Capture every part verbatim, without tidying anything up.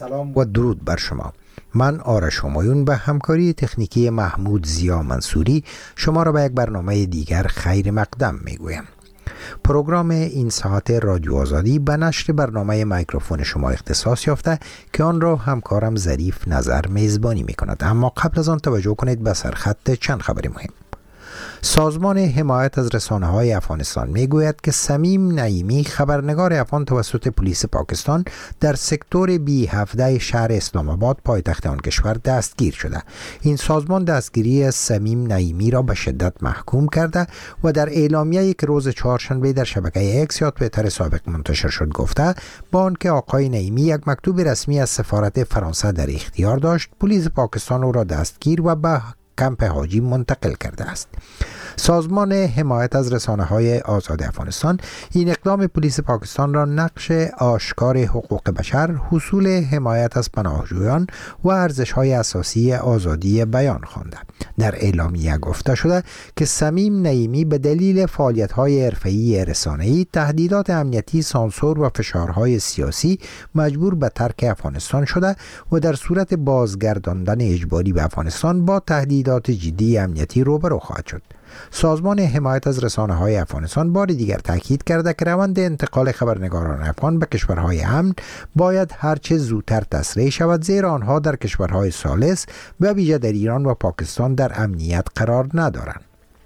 سلام و درود بر شما. من آرش همایون به همکاری تکنیکی محمود زیا منصوری شما را به یک برنامه دیگر خیر مقدم میگویم. پروگرام این ساعت رادیو آزادی به نشر برنامه میکروفون شما اختصاص یافته که آن را همکارم ظریف نظر میزبانی میکند. اما قبل از آن توجه کنید به سرخط چند خبر مهم. سازمان حمایت از رسانه‌های افغانستان میگوید که سمیم نعیمی خبرنگار افغان توسط پلیس پاکستان در سکتور بی هفده شهر اسلام آباد پایتخت آن کشور دستگیر شده. این سازمان دستگیری سمیم نعیمی را به شدت محکوم کرده و در اعلامیه‌ای که روز چهارشنبه در شبکه اکس یا توییتر سابق منتشر شد گفته با آنکه آقای نعیمی یک مکتوب رسمی از سفارت فرانسه در اختیار داشت، پلیس پاکستان او را دستگیر و به کمپ حاجی منتقل کرده است. سازمان حمایت از رسانه‌های آزاد افغانستان این اقدام پلیس پاکستان را نقش آشکار حقوق بشر، حصول حمایت از پناهجویان و ارزش‌های اساسی آزادی بیان خوانده. در اعلامیه گفته شده که سمیم نعیمی به دلیل فعالیت‌های حرفه‌ای رسانه‌ای، تهدیدات امنیتی، سانسور و فشارهای سیاسی مجبور به ترک افغانستان شده و در صورت بازگرداندن اجباری به افغانستان با تهدیدات جدی امنیتی روبرو خواهد شد. سازمان حمایت از رسانه‌های افغانستان بار دیگر تاکید کرده که روند انتقال خبرنگاران افغان به کشورهای امن باید هرچه زودتر تسریع شود، زیرا آنها در کشورهای ثالث به ویژه در ایران و پاکستان در امنیت قرار ندارند.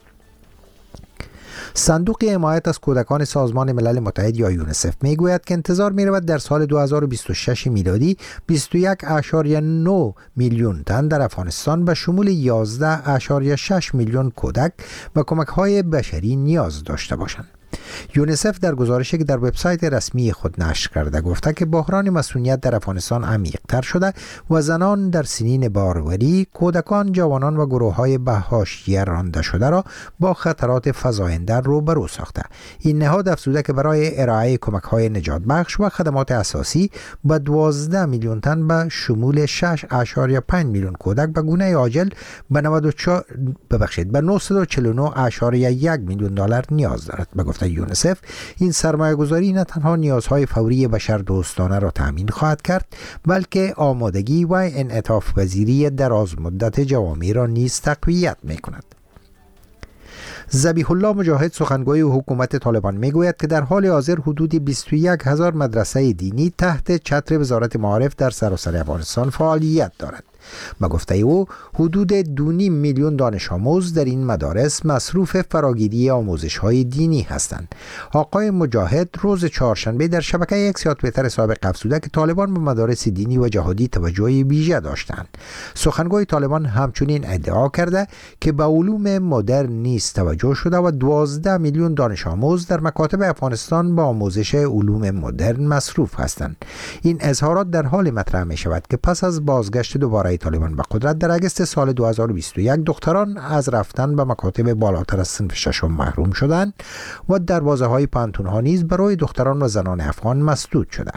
صندوق حمایت از کودکان سازمان ملل متحد یا یونیسف میگوید که انتظار می‌رود در سال دو هزار و بیست و شش میلادی بیست و یک اشاریه نه میلیون تن در افغانستان به شمول یازده اشاریه شش میلیون کودک به کمک‌های بشری نیاز داشته باشند. یونیسف در گزارشی که در وبسایت رسمی خود نشر کرده گفته که بحران مسئولیت در افغانستان عمیق‌تر شده و زنان در سنین باروری، کودکان، جوانان و گروه‌های به حاشیه رانده شده را با خطرات فزاینده روبرو ساخته. این نهاد افزوده که برای ارائه کمک‌های نجات بخش و خدمات اساسی به دوازده میلیون تن به شمول شش اشاریه پنج میلیون کودک به گونه عاجل به نود و چهار ببخشید به نهصد و چهل و نه اشاریه یک میلیون دلار نیاز دارد. به گفته یونیسف این سرمایه گذاری نه تنها نیازهای فوری بشر دوستانه را تامین خواهد کرد، بلکه آمادگی و انعطاف پذیری دراز مدت جوامع را نیز تقویت می کند. ذبیح الله مجاهد سخنگوی حکومت طالبان میگوید که در حال حاضر حدود بیست و یک هزار مدرسه دینی تحت چتر وزارت معارف در سراسر افغانستان فعالیت دارد. به گفته او حدود دو و نیم میلیون دانش آموز در این مدارس مصروف فراگیری آموزش های دینی هستند. آقای مجاهد روز چهارشنبه در شبکه اکس یا توییتر سابق افزوده که طالبان به مدارس دینی و جهادی توجه ویژه داشتند. سخنگوی طالبان همچنین ادعا کرده که به علوم مدرن نیز توجه شده و دوازده میلیون دانش آموز در مکاتب افغانستان با آموزش علوم مدرن مصروف هستند. این اظهارات در حال مطرح می شود که پس از بازگشت دوباره طالبان به قدرت در اگست سال دو هزار و بیست و یک دختران از رفتن به مکاتب بالاتر از صنف ششم محروم شدند و دروازه های پانتون ها نیز برای دختران و زنان افغان مسدود شدند.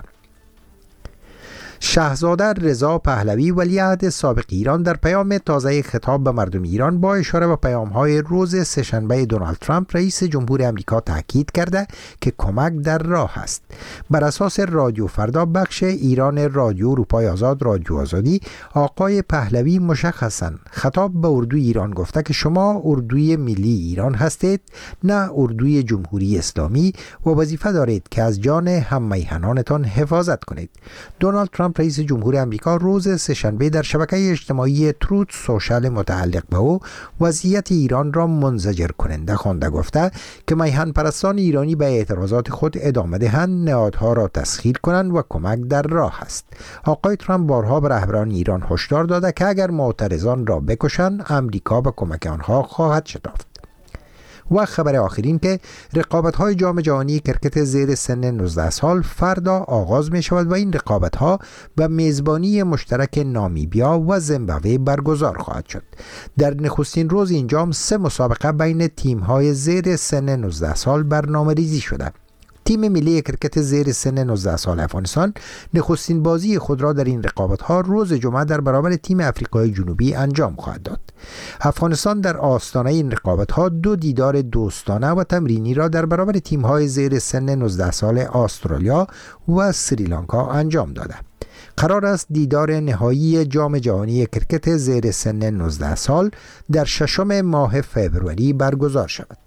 شاهزاده رضا پهلوی ولیعهد سابق ایران در پیام تازه خطاب به مردم ایران با اشاره به پیام‌های روز سه‌شنبه دونالد ترامپ رئیس جمهور آمریکا تاکید کرده که کمک در راه است. بر اساس رادیو فردا بخش ایران رادیو اروپای آزاد رادیو آزادی، آقای پهلوی مشخصاً خطاب به اردوی ایران گفته که شما اردوی ملی ایران هستید، نه اردوی جمهوری اسلامی، و وظیفه دارید که از جان هم میهنانتان حفاظت کنید. دونالد ترامپ رئیس جمهور آمریکا روز سه‌شنبه در شبکه اجتماعی تروت سوشال متعلق به او وضعیت ایران را منزجر کننده خوانده گفته که میهن پرستان ایرانی به اعتراضات خود ادامه دهند، نهادها را تسخیر کنند و کمک در راه است. آقای ترامپ بارها به رهبران ایران هشدار داده که اگر معترضان را بکشند، آمریکا به کمک آنها خواهد شتافت. و خبر آخرین که رقابت‌های جام جهانی کرکت زیر سن نوزده سال فردا آغاز می شود و این رقابت‌ها به میزبانی مشترک نامیبیا و زیمبابوه برگزار خواهد شد. در نخستین روز این جام سه مسابقه بین تیم‌های زیر سن نوزده سال برنامه‌ریزی شده. تیم ملی کرکت زیر سن نوزده سال افغانستان نخستین بازی خود را در این رقابت‌ها روز جمعه در برابر تیم آفریقای جنوبی انجام خواهد داد. افغانستان در آستانه این رقابت‌ها دو دیدار دوستانه و تمرینی را در برابر تیم‌های زیر سن نوزده سال استرالیا و سریلانکا انجام داده. قرار است دیدار نهایی جام جهانی کرکت زیر سن نوزده سال در ششم ماه فوریه برگزار شود.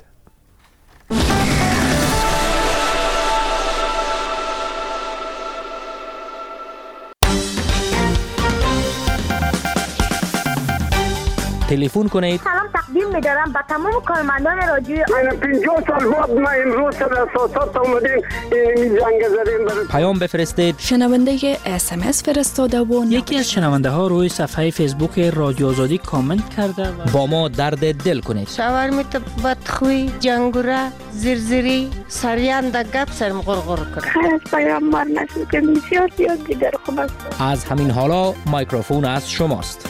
تلفن کنید. سلام تقدیم می‌دارم به تمام کارمندان رادیو. من پنجاه سال بعد ما امروز در اساسات اومدیم این جنگ زدیم. پیام بفرستید. شنونده اس ام اس فرستاده و یکی از شنونده ها روی صفحه فیسبوک رادیو آزادی کامنت کرده و با ما درد دل کنید. شاورمیت بدخوی، جنگوره، زرزری، سریان در گپ سرم غرغر کرد. خیر از پیامبر نسل که بسیار زیاد دیگر خوب است. از همین حالا میکروفون از شماست.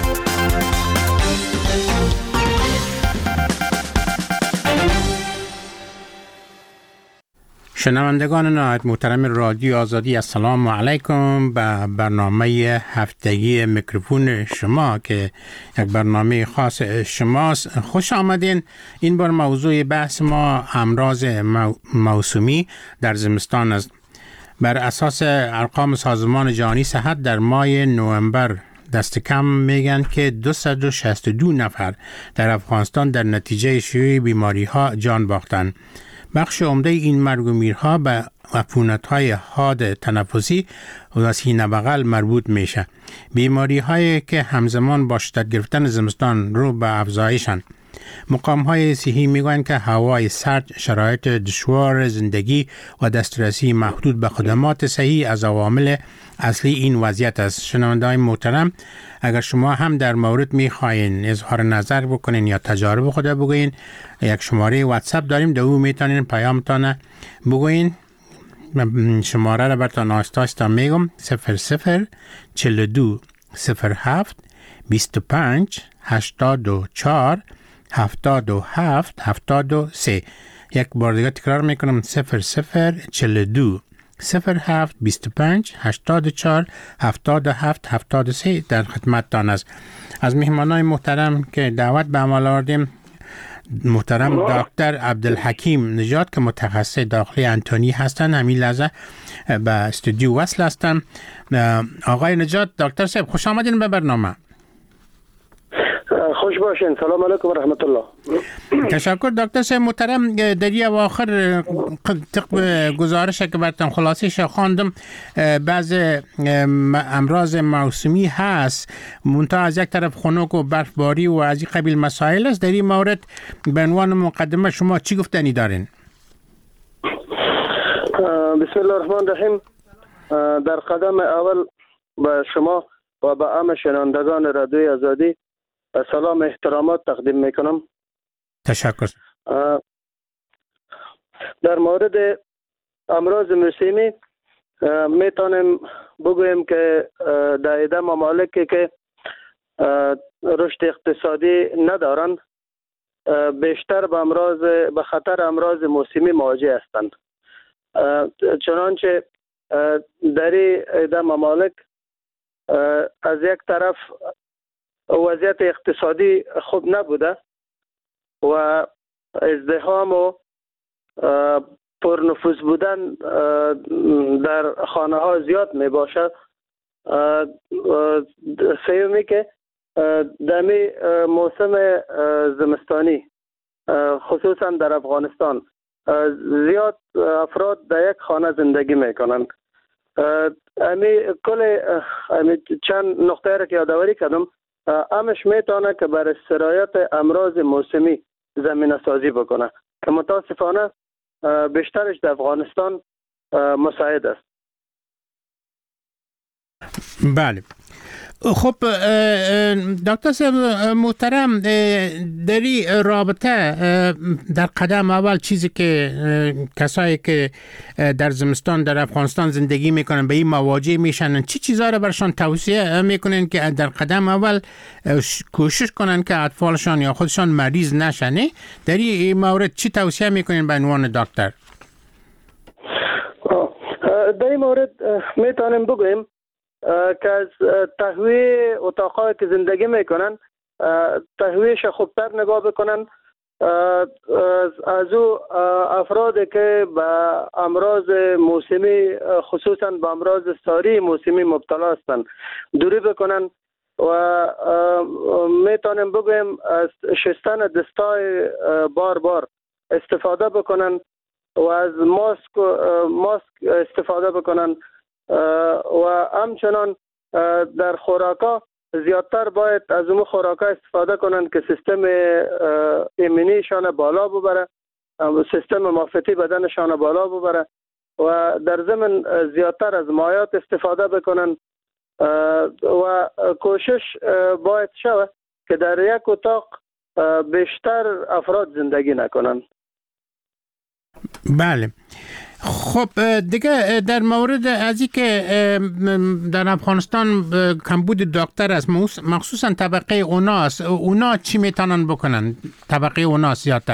شنوندگان نهایت محترم رادیو آزادی، السلام علیکم. به برنامه هفتگی میکروفون شما که یک برنامه خاص شماست خوش آمدین. این بار موضوع بحث ما امراض موسومی در زمستان است. بر اساس ارقام سازمان جهانی صحت در ماه نوامبر دست کم میگن که دویست و شصت و دو نفر در افغانستان در نتیجه شیوع بیماری ها جان باختند. بخش عمده این مرگ و میرها به عفونت‌های حاد تنفسی و سینه بغل مربوط میشه. بیماری هایی که همزمان با شدت گرفتن زمستان رو به افزایشن. مقام های صحی میگویند که هوای سرد، شرایط دشوار زندگی و دسترسی محدود به خدمات صحی از عوامل اصلی این وضعیت است. شنونده‌های محترم، اگر شما هم در مورد میخواین اظهار نظر بکنین یا تجارب خود بگوین، یک شماره واتساپ داریم، در اون میتونین پیامتان بگوین. شماره را براتون آهسته آهسته میگم: صفر صفر چهل و دو صفر هفت بیست و پنج هشتاد و چهار هفتاد و هفت هفتاد و سه. یک بار دیگه تکرار میکنم: صفر صفر چهل و دو صفر هفت بیست و پنج هشتاد و چهار هفتاد و هفت هفتاد و سه در خدمتتان است. از مهمانای محترم که دعوت به عمل آوردیم، محترم دکتر عبدالحکیم نژاد که متخصص داخلی انتونی هستند، همین لحظه به استودیو وصل هستند. آقای نژاد، دکتر صاحب خوش آمدین به برنامه. خوش باشین. سلام علیکم و رحمت الله. تشکر دکتر صاحب محترم. در یک آخر طبق گزارش که براتون خلاصش خواندم، بعض امراض موسمی هست، منتها از یک طرف خنک و برفباری و از این قبیل مسائل است. در این مورد به عنوان مقدمه شما چی گفتنی دارین؟ بسم الله الرحمن الرحیم. در قدم اول به شما و به همه شنوندگان رادیو آزادی سلام احترامات تقدیم میکنم. تشکر. در مورد امراض موسمی میتونیم بگوییم که در ایده ممالکی که رشد اقتصادی ندارند بیشتر به امراض به خطر امراض موسمی مواجه هستند. چنانچه در ایده ممالک از یک طرف وضعیت اقتصادی خوب نبوده و ازدحام و پرنفوذ بودن در خانه ها زیاد می باشد. سیومی که دمی موسم زمستانی خصوصا در افغانستان زیاد افراد در یک خانه زندگی می کنند. امی کل امی چند نقطه را که یادآوری کردم، امش میتونه که برای سرایت امراض موسمی زمینه سازی بکنه که متاسفانه بیشترش در افغانستان مساعد است. بله. خب دکتر صاحب محترم، در این رابطه در قدم اول چیزی که کسایی که در زمستان در افغانستان زندگی میکنن به این مواجه میشن، چی چیزا رو برشان توصیه میکنن که در قدم اول کوشش کنن که اطفالشان یا خودشان مریض نشنه؟ در این مورد چی توصیه میکنین به عنوان دکتر؟ در این مورد میتونیم بگویم که از تهویه اتاقایی که زندگی میکنن تهویهش خوبتر نگاه بکنن از او افرادی که به امراض موسمی خصوصا به امراض ساری موسمی مبتلا هستند دوری بکنن و میتونیم بگویم از شستن دستای بار بار استفاده بکنن و از ماسک ماسک استفاده بکنن و همچنان در خوراکا زیادتر باید از اون خوراکا استفاده کنن که سیستم ایمنیشان بالا ببره، سیستم معافیتی بدنشان بالا ببره و در ضمن زیادتر از مایات استفاده بکنن و کوشش باید شود که در یک اتاق بیشتر افراد زندگی نکنن. بله. خب دیگه در مورد از که در افغانستان کمبود دکتر است، مخصوصا طبقه اوناس، اونا چی میتونن بکنن؟ طبقه اوناس زیادتر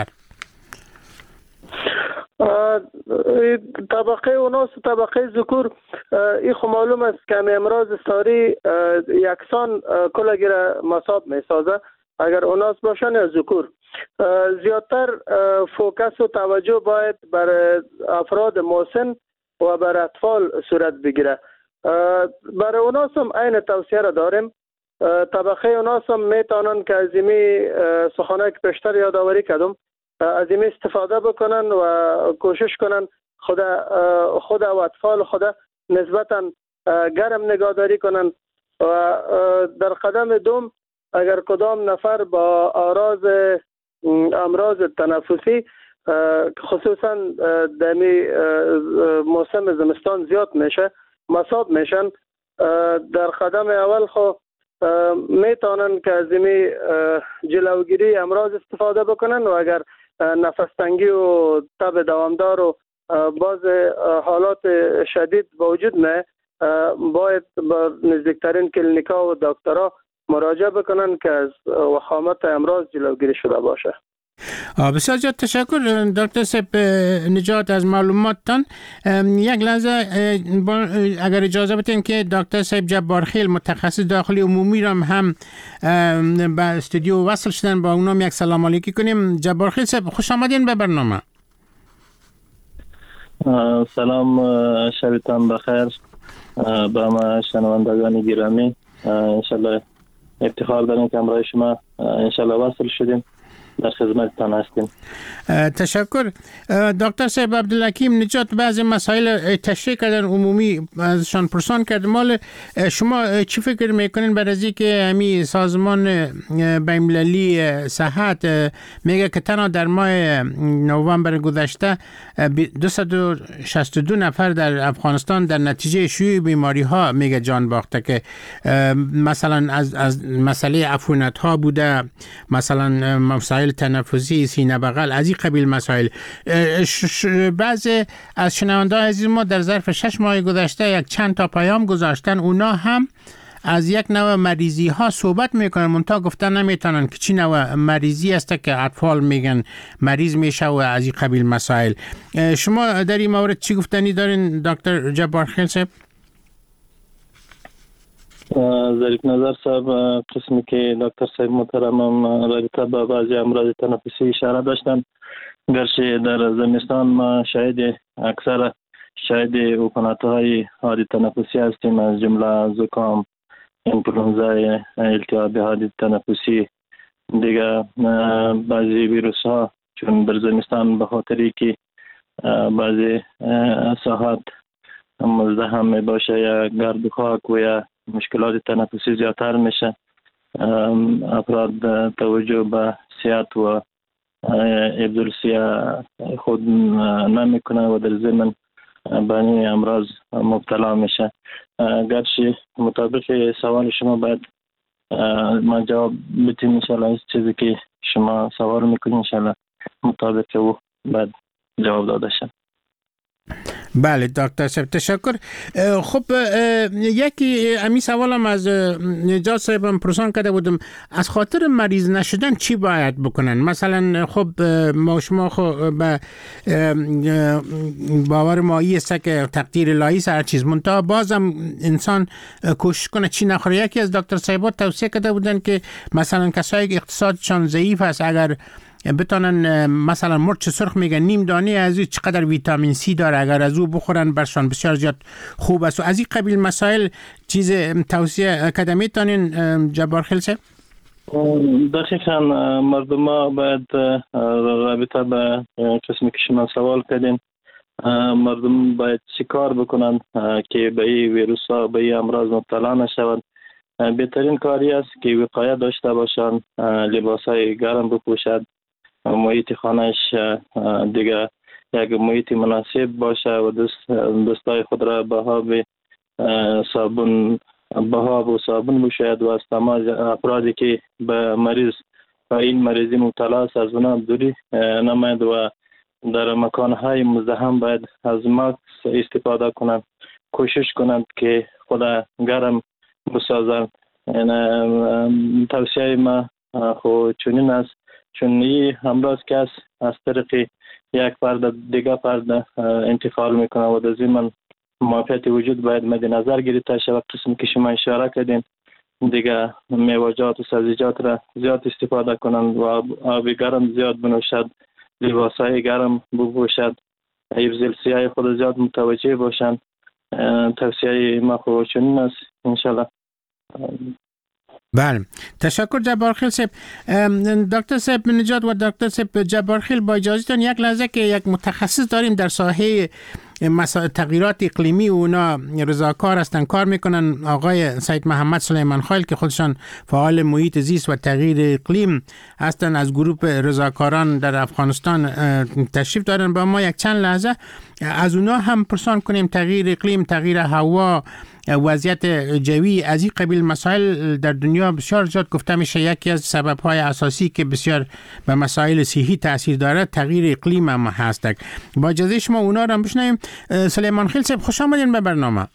طبقه اوناس و طبقه ذکور این خو معلوم است که امراض ساری یکسان کلگیر مصاب میسازه، اگر اوناس باشن یا ذکور. زیادتر فوکس و توجه باید بر افراد مسن و بر اطفال صورت بگیره. برای اوناس هم این توصیه را داریم. طبقه اوناس هم میتونن که از این سخنه که پیشتر یادآوری کردم از این استفاده بکنن و کوشش کنن خود خود و اطفال خود نسبتا گرم نگهداری کنن و در قدم دوم اگر کدام نفر با آراز امراض تنفسی خصوصا دمی موسم زمستان زیاد میشه مصاب میشن، در قدم اول خو میتونن که از این جلوگیری امراض استفاده بکنن و اگر نفس تنگی و تب دوامدار و باز حالات شدید با وجود نه باید با نزدیکترین کلینیکا و دکترها مراجعه بکنن که از وخامت امراض جلوگیری شده باشه. بسیار زیاد تشکر دکتر صاحب نجات از معلوماتتان. یک لحظه اگر اجازه بدین که دکتر صاحب جبارخیل متخصص داخلی عمومی را هم به استودیو وصل شدن، با اونم یک سلام علیکی کنیم. جبارخیل صاحب خوش آمدین به برنامه. سلام، شبتان بخیر به ما شنوندگان گرامی. انشالله افتخار داریم که امروز شما انشالله وصل شدیم، در خدمتتان هستیم. تشکر. دکتر صاحب عبدالحکیم نجات بعضی مسائل تشریح کردن عمومی ازشان پرسان کرد. مال شما چی فکر میکنین بعد از اینکه همی سازمان بین‌المللی صحت میگه که تنها در ماه نوامبر گذشته دویست و شصت و دو نفر در افغانستان در نتیجه شیوع بیماری ها میگه جان باخته، که مثلا از از مسئله عفونت ها بوده، مثلا مسائل تنفسی، سینه بغل، از این قبیل مسائل. بعضی از شنونده‌های عزیز ما در ظرف شش ماه گذشته یک چند تا پیام گذاشتن، اونا هم از یک نوع مریضی ها صحبت میکنن، منتها گفتن نمیتونن که چی نوع مریضی است که اطفال میگن مریض میشه و از این قبیل مسائل. شما در این مورد چی گفتنی دارین دکتر جبارخیل صاحب؟ ظریف نظر صاحب قسمی که دکتر صاحب محترمم رابطه با بعضی امراض تنفسی اشاره داشتن، گرچه در زمستان ما شاید اکثر شاید عفونت‌های حاد تنفسی هستیم، از جمله زکام، اینفلوئنزا، التهاب حاد تنفسی، دیگه بعضی ویروس ها چون در زمستان به خاطری که بعضی ساحات مزدحم می باشه یا گرد و خاک و یا مشکلات تنفسی زیادتر میشه، افراد توجه به صحت و ابزار صحت خود نمیکنه و در ضمن به این امراض مبتلا میشه. گرچه مطابق سوال شما باید ما جواب بدیم انشالله، از چیزی که شما سوال میکنید انشالله مطابق او باید جواب داده شد. بله دکتر صاحب تشکر. خب یکی امی سوالم از نجات صاحبم پرسان کرده بودم، از خاطر مریض نشدن چی باید بکنن؟ مثلا خب ما شما خب به باور مایی است که تقدیر الهی هر چیز، منتها بازم انسان کوشش کنه چی نخوره. یکی از دکتر صاحبات توصیه کرده بودن که مثلا کسایی که اقتصادشان ضعیف است اگر بتانن مثلا مرچ سرخ میگن نیم دانه از او چقدر ویتامین سی داره، اگر از او بخورن برشان بسیار زیاد خوب است. و از این قبیل مسائل چیز توصیه کدمی تانین جبار خیل صاحب؟ دقیقاً مردم ها باید رابطه به قسمی که شما سوال کردین، مردم باید چیکار بکنند که به این ویروس ها به این امراض مبتلا نشوند. بهترین کاری است که وقایه داشته باشند، لباس های گرم بپوشد، محیط خانهش دیگه یک محیط مناسب باشه و دست دستای خود را به آب صابون به آب و صابون بشوید و از تمام افرادی که به مریض و این مریضی مبتلا است از اونها دوری نماید و در مکانهای مزدحم باید از ماسک استفاده کنند، کوشش کنند که خود گرم بسازند. توصیه ما خود چنین است، چون این امراض که است از طریق یک فرد دیگه فرد انتقال میکنه و در ضمن معافیت وجود باید مد نظر گرفته شود. قسم که شما اشاره کردین دیگه میوه‌جات و سبزیجات را زیاد استفاده کنند و آب گرم زیاد بنوشد، لباسای گرم بپوشد، حفظ الصحه خود زیاد متوجه باشند. توصیه ما خود چنین است انشالله. بله، تشکر جبار خیل صاحب. دکتر صاحب نجات و دکتر صاحب جبار خیل، با اجازهتون یک لحظه که یک متخصص داریم در ساحه مسائل تغییرات اقلیمی و اونا رضاکار هستن، کار میکنن، آقای سید محمد سلیمان خیل که خودشان فعال محیط زیست و تغییر اقلیم هستن، از گروه رضاکاران در افغانستان تشریف دارن. با ما یک چند لحظه از اونا هم پرسان کنیم تغییر اقلیم، تغییر هوا، وضعیت جوی، از این قبیل مسائل در دنیا بسیار زیاد گفته میشه. یکی از سبب‌های اساسی که بسیار به مسائل صحی تاثیر داره تغییر اقلیم هم هست. با اجازه شما اونا رو هم بشنویم. سلیمان خیل صاحب خوش آمدین به برنامه.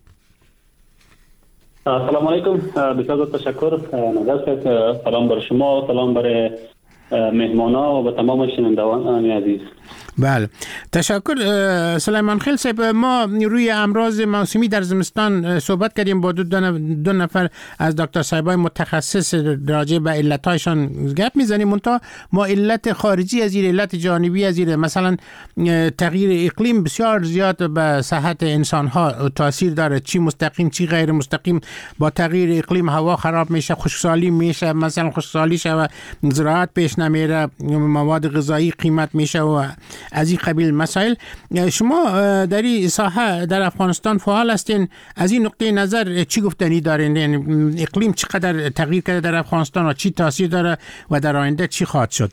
سلام علیکم، بسیار تشکر. نظر سلام بر شما، سلام بر مهمانا و به تمام شنوندگان عزیز. بله، تشکر سلیمان خیل صاحب. ما روی امراض موسمی در زمستان صحبت کردیم با دو, دو نفر از دکتر صاحبای متخصص راجع به علتایشان گپ میزنیم. منتها ما علت خارجی از این، علت جانبی از این، مثلا تغییر اقلیم بسیار زیاد به صحت انسان ها تاثیر داره، چی مستقیم چی غیر مستقیم. با تغییر اقلیم هوا خراب میشه، خشکسالی میشه، مثلا خشکسالی شه و زراعت پیش نمیره، مواد غذایی قیمت میشه و از این قبیل مسائل. شما در این ساحه در افغانستان فعال هستین، از این نقطه نظر چی گفتنی دارین؟ یعنی اقلیم چقدر تغییر کرده در افغانستان و چی تاثیر داره و در آینده چی خواهد شد؟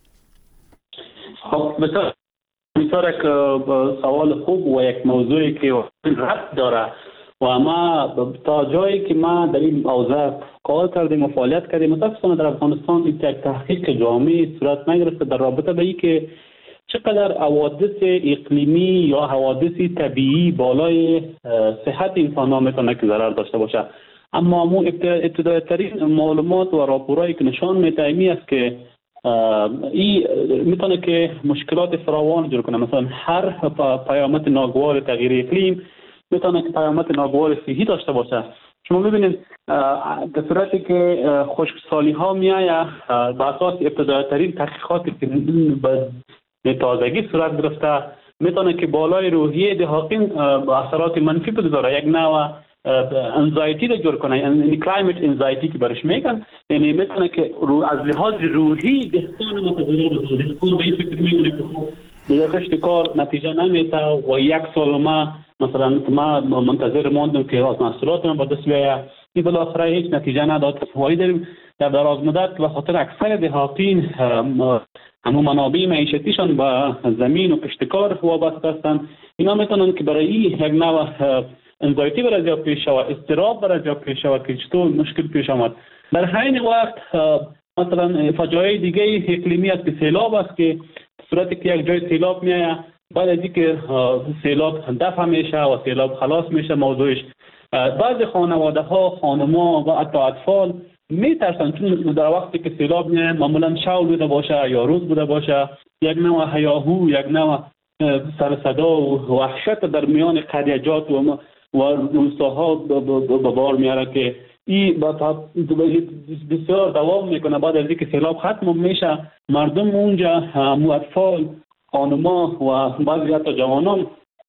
خب بسیار بسیار یک سوال خوب و یک موضوعی که ربط داره و ما تا جایی که ما در این حوزه کار کردیم و فعالیت کردیم، متاسفانه در افغانستان یک تحقیق جامع صورت نگرفته در رابطه به اینکه چقدر حوادث اقلیمی یا حوادث طبیعی بالای صحت انسان ها میتونه که ضرر داشته باشه. اما مو ابتدایی ترین معلومات و راپورایی که نشان میده این است که این میتونه که مشکلات فراوان ایجاد کنه. مثلا هر پیامد ناگوار تغییر اقلیم میتونه که پیامد ناگوار صحی داشته باشه. شما ببینید در صورتی که خشکسالی ها میآید بر اساس ابتدایی ترین تحقیقاتی که به تازگی صورت گرفته میتونه که بالای روحیه دهاقین با اثرات منفی بگذاره، یک نوع انزایتی رو جور کنه، یعنی کلایمت انزایتی که برش میگن، یعنی میتونه که رو از لحاظ روحی دهقان متضرر بشه. دهقان به این فکر میکنه که دیگه کشت کار نتیجه نمیده و یک سال ما مثلا ما منتظر موندم که از محصولات من با دست بیاید، این بالاخره هیچ نتیجه نداد. فوایی داریم در دراز مدت به خاطر اکثر دهاقین همون منابع معیشتیشان با زمین و کشتکار وابسته هستند. اینا میتونن که برای یک نوع انزایتی برای جا پیش شود، اضطراب برای جا پیش شود که چطور مشکل پیش آمد. در همین وقت مثلا فجایع دیگه اقلیمی است که سیلاب است، که صورتی که یک جای سیلاب میآید بعد از اینکه سیلاب دفع میشه و سیلاب خلاص میشه موضوعش، بعضی خانواده ها، خانم‌ها و حتی اطفال میترسن، چون در وقتی که سیلاب میاد معمولا شاول بوده باشه یا روز بوده باشه، یک نوع هیاهو، یک نوع سر صدا و وحشت در میان قریجات و و روستاها به بار میاره که این بسیار دوام میکنه. بعد از اینکه سیلاب ختم میشه مردم اونجا اطفال، خانما و بعضی حتی جوانان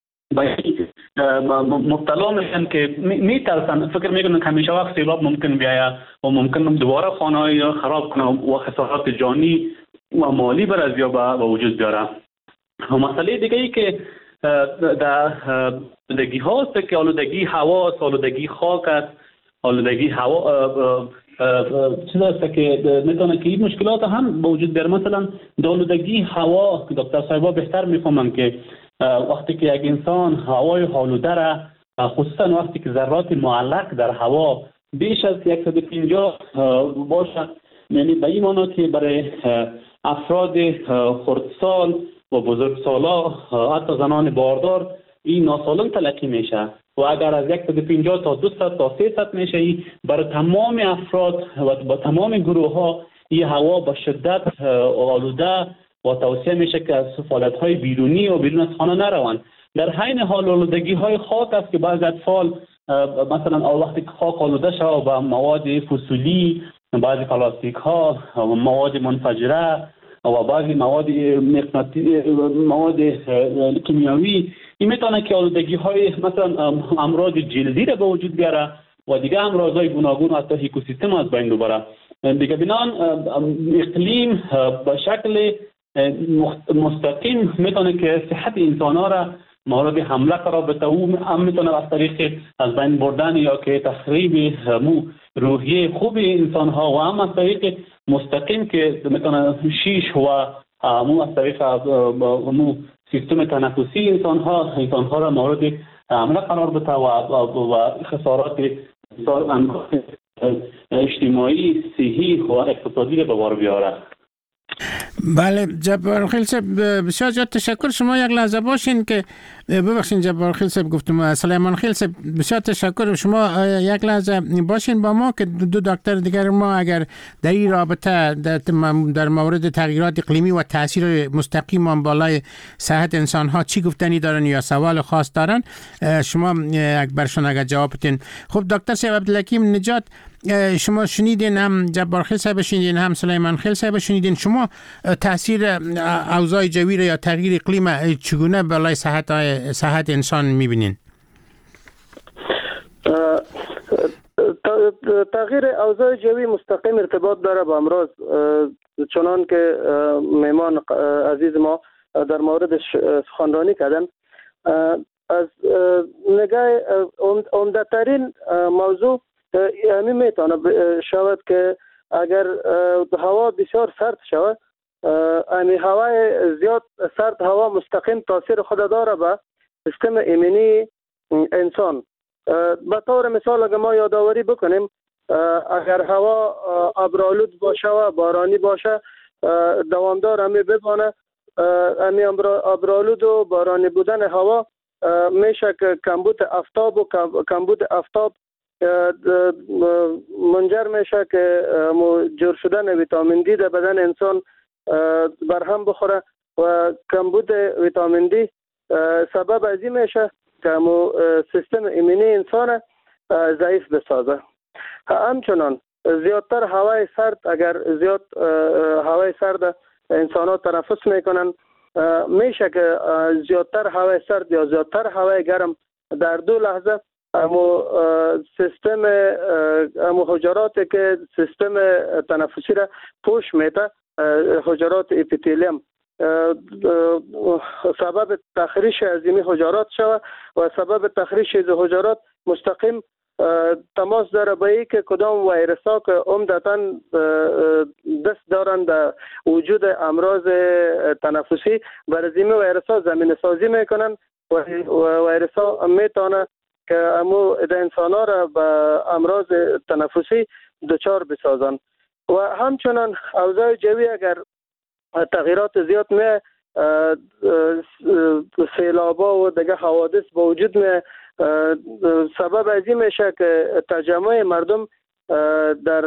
مبتلا میشن که میترسن، فکر میکنن که همیشه وقت سیلاب ممکن بیاید و ممکن دوباره خانه خراب کنه و خسارات جانی و مالی بر از یا به وجود بیاره. و مسئله دیگه ای که در آلودگی هاست که آلودگی هوا، آلودگی خاک است، آلودگی هوا چیز است که میتونه که این مشکلات هم به وجود بیاره. مثلا آلودگی هوا دکتر صاحبا بهتر میفهمن که وقتی که یک انسان هوای آلوده را، خصوصا وقتی که ذرات معلق در هوا بیش از صد و پنجاه باشه، یعنی به این معنی که برای افراد خردسال و بزرگسالا، حتی زنان باردار، این ناسالم تلقی میشه و اگر از صد و پنجاه تا دویست تا سیصد میشه، این برای تمام افراد و با تمام گروه ها این هوا با شدت آلوده و توصیه میشه که از فعالیت های بیرونی و بیرون از خانه نروند. در حین حال آلودگی های خاک است که بعضی اطفال مثلا وقتی که خاک آلوده شود با مواد فسولی، بعضی پلاستیک ها و مواد منفجره و بعضی مواد مغناطیسی، مواد کیمیایی، این میتونه که آلودگی های مثلا امراض جلدی را به وجود بیاره و دیگه امراض های گوناگون و حتی اکوسیستم از بین ببره. دیگه بنان اقلیم به شکل مستقیم میتونه که صحت انسان ها را مورد حمله قرار بده. او هم میتونه از طریق از بین بردن یا که تخریب مو روحیه خوب انسان ها و هم از طریق مستقیم که میتونه شیش و مو از طریق مو سیستم تنفسی انسان ها انسان ها را مورد حمله قرار بده و خسارات اجتماعی، صحی و اقتصادی را به بار بیاره. بله جبار خیل صاحب بسیار زیاد تشکر. شما یک لحظه باشین که ببخشین جبار خیل صاحب گفتم سلیمان خیل صاحب بسیار تشکر. شما یک لحظه باشین با ما که دو دکتر دیگر ما اگر در این رابطه در مورد تغییرات اقلیمی و تاثیر مستقیم آن بالای صحت انسان ها چی گفتنی دارن یا سوال خاص دارن شما یک برشون اگر جواب بدین. خب دکتر صاحب عبدالحکیم نجات، شما شنیدین، هم جبار خیل صاحب شنیدین، هم سلیمان خیل صاحب شنیدین. شما تاثیر اوضاع جوی یا تغییر اقلیم چگونه بالای صحت صحت انسان میبینین؟ تغییر اوضاع جوی مستقیم ارتباط داره با امراض، چنان که مهمان عزیز ما در موردش سخنرانی کردن. از نگاه عمده ترین موضوع یعنی میتونه شود که اگر هوا بسیار سرد شود، یعنی هوای زیاد سرد هوا مستقیم تاثیر خود داره به سیستم ایمنی انسان. به طور مثال اگر ما یادآوری بکنیم، اگر هوا ابرآلود باشه و بارانی باشه دوامدار همی ببانه، همی ابرآلود و بارانی بودن هوا میشه که کمبود آفتاب و کمبود آفتاب منجر میشه که جور شدن ویتامین دی در بدن انسان برهم بخوره و کمبود ویتامین دی سبب از این میشه که سیستم ایمنی انسان ضعیف بسازه. همچنان زیادتر هوای سرد، اگر زیاد هوای سرد انسان ها تنفس میکنن، میشه که زیادتر هوای سرد یا زیادتر هوای گرم در دو لحظه امو سیستم امو حجرات که سیستم تنفسی را پوش میده، حجرات اپیتیلیم، سبب تخریش از این حجرات شوه و سبب تخریش از حجرات مستقیم تماس داره به ای که کدام ویروس ها که عمدتاً دست دارند در وجود امراض تنفسی، بر از این ویروس ها زمینه سازی میکنن و ویروس ها میتونه که امو انسان ها را به امراض تنفسی دچار بسازن. و همچنان اوضاع جوی اگر تغییرات زیاد می سیلابا و دیگه حوادث با وجود می سبب از این میشه که تجمع مردم در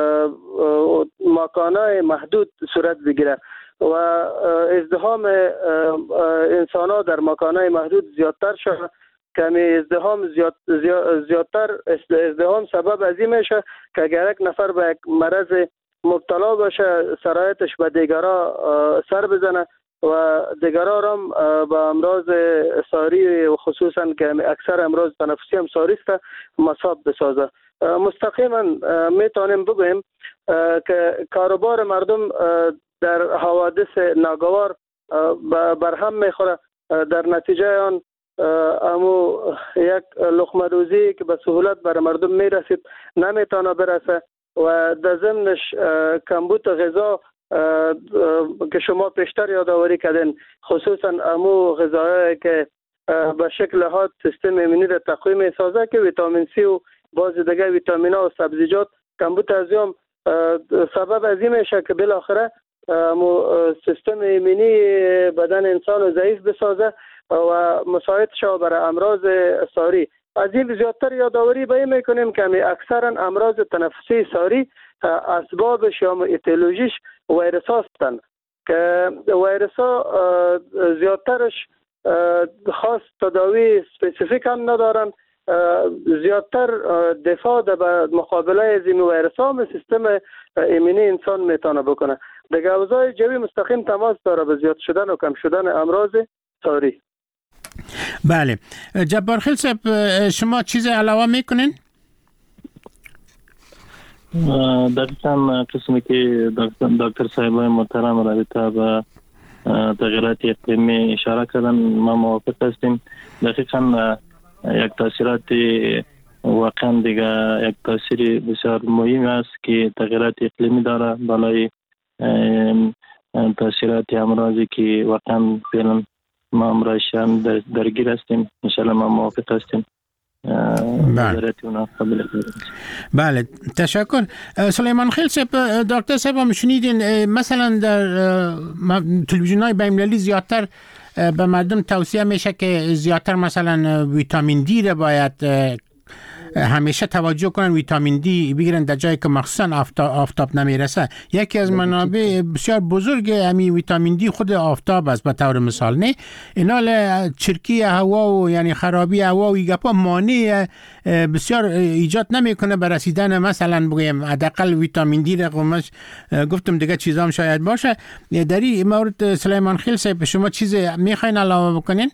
مکانهای محدود صورت بگیره و ازدحام انسان ها در مکانهای محدود زیادتر شده کمی ازدحام زیاد زیاد زیادتر ازدحام سبب از این میشه که اگر یک نفر به یک مرض مبتلا باشه سرایتش به دیگرا سر بزنه و دیگرا هم به امراض ساری و خصوصا که اکثر امراض تنفسی هم ساری است مصاب بسازه. مستقیما میتونیم بگوییم که کاروبار مردم در حوادث ناگوار برهم میخوره. در نتیجه آن امو یک لقمه روزی که به سهولت بر مردم میرسید نمیتونه برسه و در ضمنش کمبود غذا که شما پیشتر یادآوری کردین، خصوصا امو غذاهایی که به شکل ها سیستم ایمنی را تقویت میسازه که ویتامین سی و بعض دیگه ویتامینا و سبزیجات کمبود از هم سبب از این میشه که بالاخره سیستم ایمنی بدن انسان رو ضعیف بسازه و مساعد شود برای امراض ساری. از این زیادتر یادآوری به این میکنیم که اکثرا امراض تنفسی ساری اسبابش یا ایتیولوژیش ویروس هستند که ویروس ها زیادترش خاص تداوی سپیسیفیک هم ندارن، زیادتر دفاع به مقابله از این ویروس ها سیستم ایمنی انسان میتونه بکنه. دیگه اوضاع جوی مستقیم تماس داره به زیاد شدن و کم شدن امراض ساری. بله جبار خیل صاحب شما چیز علاوه میکنین؟ دقیقا قسمی که دکتر صاحبای محترم رابطه به تغییرات اقلیمی اشاره کردن ما موافق هستیم. دقیقا یک تاثیرات واقعا دیگه یک تاثیر بسیار مهم است که تغییرات اقلیمی داره بالای تاثیرات امراضی که واقعا فعلا ما امرایشان در درگیر هستیم. انشاءالله ما موافق هستیم. بله بله تشکر. سلیمان خیل صاحب دکتر صاحب هم شنیدین مثلا در تلویزیون های بین‌المللی زیادتر به مردم توصیه میشه که زیادتر مثلا ویتامین دی را باید همیشه توجه کنن، ویتامین دی بگیرن در جایی که مخصوصا آفتاب, آفتاب نمیرسه. یکی از منابع بسیار بزرگ همین ویتامین دی خود آفتاب است به طور مثال. نه اینا چرکی هوا و یعنی خرابی هوا و گپا مانع بسیار ایجاد نمیکنه به رسیدن مثلا بگیم حداقل ویتامین دی رقمش گفتم دیگه چیزام شاید باشه. در این مورد سلیمان خیل صاحب شما چیز میخواین علاوه بکنین؟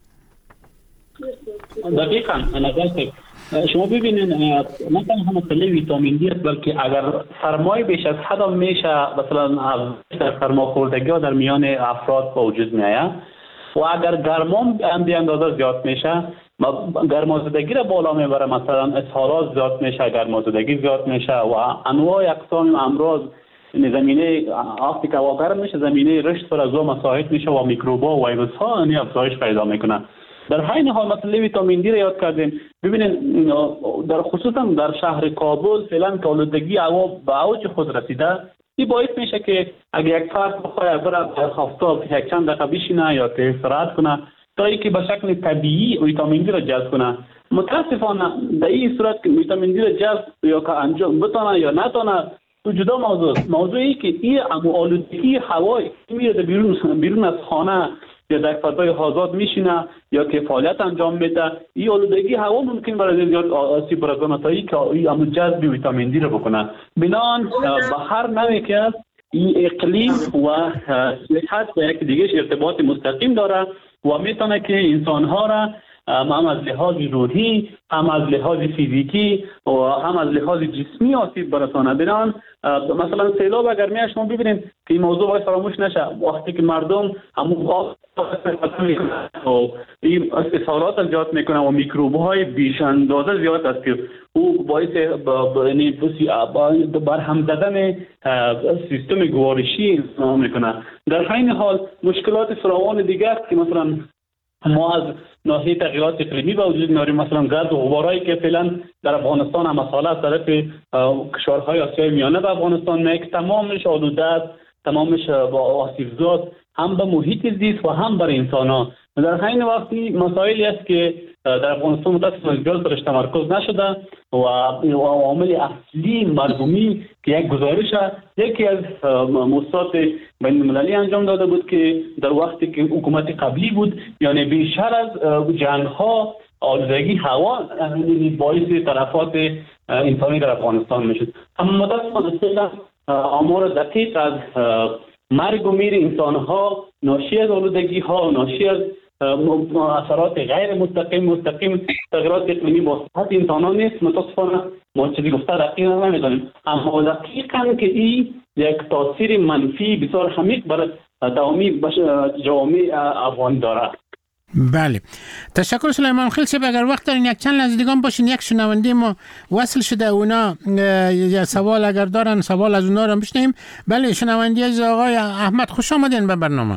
دقیقاً نظر شما ببینین مثلا هم مسئله ویتامین دی است، بلکه اگر سرمای بیش از حد میشه مثلا سرماخوردگی ها در میان افراد به وجود میآید و اگر گرما هم به اندازه زیاد میشه گرمازدگی را بالا میبره، مثلا اسهالات زیاد میشه، گرمازدگی زیاد میشه و انواع اقسام امراض زمینه آفتی که گرم میشه زمینه رشد فرزو مساعد میشه و میکروبا و ویروس ها انی افزایش پیدا میکنه. در حین حال مسئله ویتامین دی را یاد کردیم. ببینید در خصوصا در شهر کابل فعلا که آلودگی هوا به اوج خود رسیده، این باعث میشه که اگر یک فرد بخواد بره در آفتاب یک چند دقیقه بشینه یا استراحت کنه تا اینکه به شکل طبیعی ویتامین دی را جذب کنه. متاسفانه در این صورت که ویتامین دی را جذب یا که انجام بتونه یا نتونه تو جدا موضوع موضوعی که این آلودگی هوایی میره بیرون بیرون از خانه یا در فضای آزاد میشینه یا که فعالیت انجام میده، این آلودگی هوا ممکن برای زیاد آسیب برسونه تا اینکه این جذب ویتامین دی رو بکنه. بنابراین به هر نوعی که این اقلیم و صحت به یک دیگه ارتباط مستقیم داره و میتونه که انسانها را هم از لحاظ روحی هم از لحاظ فیزیکی و هم از لحاظ جسمی آسیب برسانه. بنابراین مثلا سیلاب اگر میاد شما ببینید که این موضوع باید فراموش نشه. وقتی که مردم همون این اسهالات زیاد میکنه و میکروب های بیش اندازه زیاد است که او باعث برهم زدن سیستم گوارشی میکنه. در حین حال مشکلات فراوان دیگه است که مثلا ما از ناحیه تغییرات اقلیمی به وجود میاریم، مثلا گرد و غبارهایی که فعلا در افغانستان هم مسئله از طرف کشورهای آسیای میانه به افغانستان میاد، تمامش آلوده است، تمامش با آسیبزاست هم به محیط زیست و هم بر انسان ها. در حین وقتی مسائلی است که در افغانستان متاسفانه زیاد برش تمرکز نشده و عامل اصلی مردمی که یک گزارش یکی از مؤسسات بین المللی انجام داده بود که در وقتی که حکومت قبلی بود، یعنی بیشتر از جنگ ها آلودگی هوا باعث تلفات انسانی در افغانستان میشد. اما متاسفانه آمار دقیق از مرگ و میر انسان ها ناشی از آلودگی ها، ناشی از اثرات غیر مستقیم مستقیم تغییرات اقلیمی با صحت انسان ها نیست. متاسفانه ما چیزی گفته دقیقا نمیدانیم، اما دقیقا که این یک تاثیر منفی بسیار عمیق بر تمامی جوامع افغانی داره. بله، تشکر سلیمان خیل صاحب. اگر وقت دارین یک چند لحظه دیگه باشین، یک شنونده ما وصل شده، اونا یا سوال اگر دارن سوال از اونا رو بشنویم. بله، شنونده از آقای احمد، خوش آمدین به برنامه.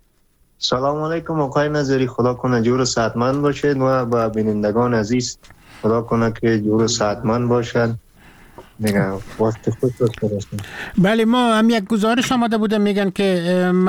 سلام علیکم آقای نظری، خدا کنه جور و صحتمند باشید و با بینندگان عزیز خدا کنه که جور و صحتمند باشن. دیگه وقت خود برسید. بله، ما هم یک گزارش آماده بوده، میگن که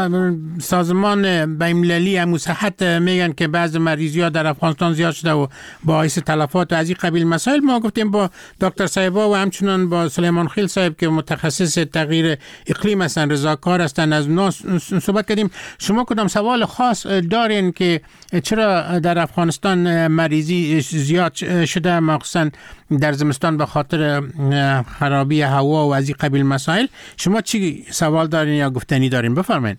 سازمان بین‌المللی امور صحت میگن که بعض مریضی ها در افغانستان زیاد شده و باعث تلفات و از این قبیل مسائل. ما گفتیم با دکتر صاحبا و همچنان با سلیمان خیل صاحب که متخصص تغییر اقلیم هستن، رضاکار هستن، از اونا صحبت کردیم. شما کدام سوال خاص دارین که چرا در افغانستان مریضی زیاد شده، مخصوصا در زمستان به خاطر خرابی هوا و از این قبیل مسائل؟ شما چی سوال دارین یا گفتنی دارین؟ بفرمایید.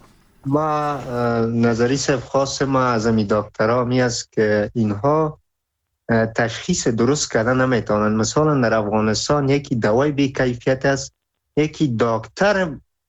ما نظری صاحب خاص ما از امی دکترها می است که اینها تشخیص درست کردن نمیتونن. مثلا در افغانستان یکی دوای بی کیفیت است، یکی دکتر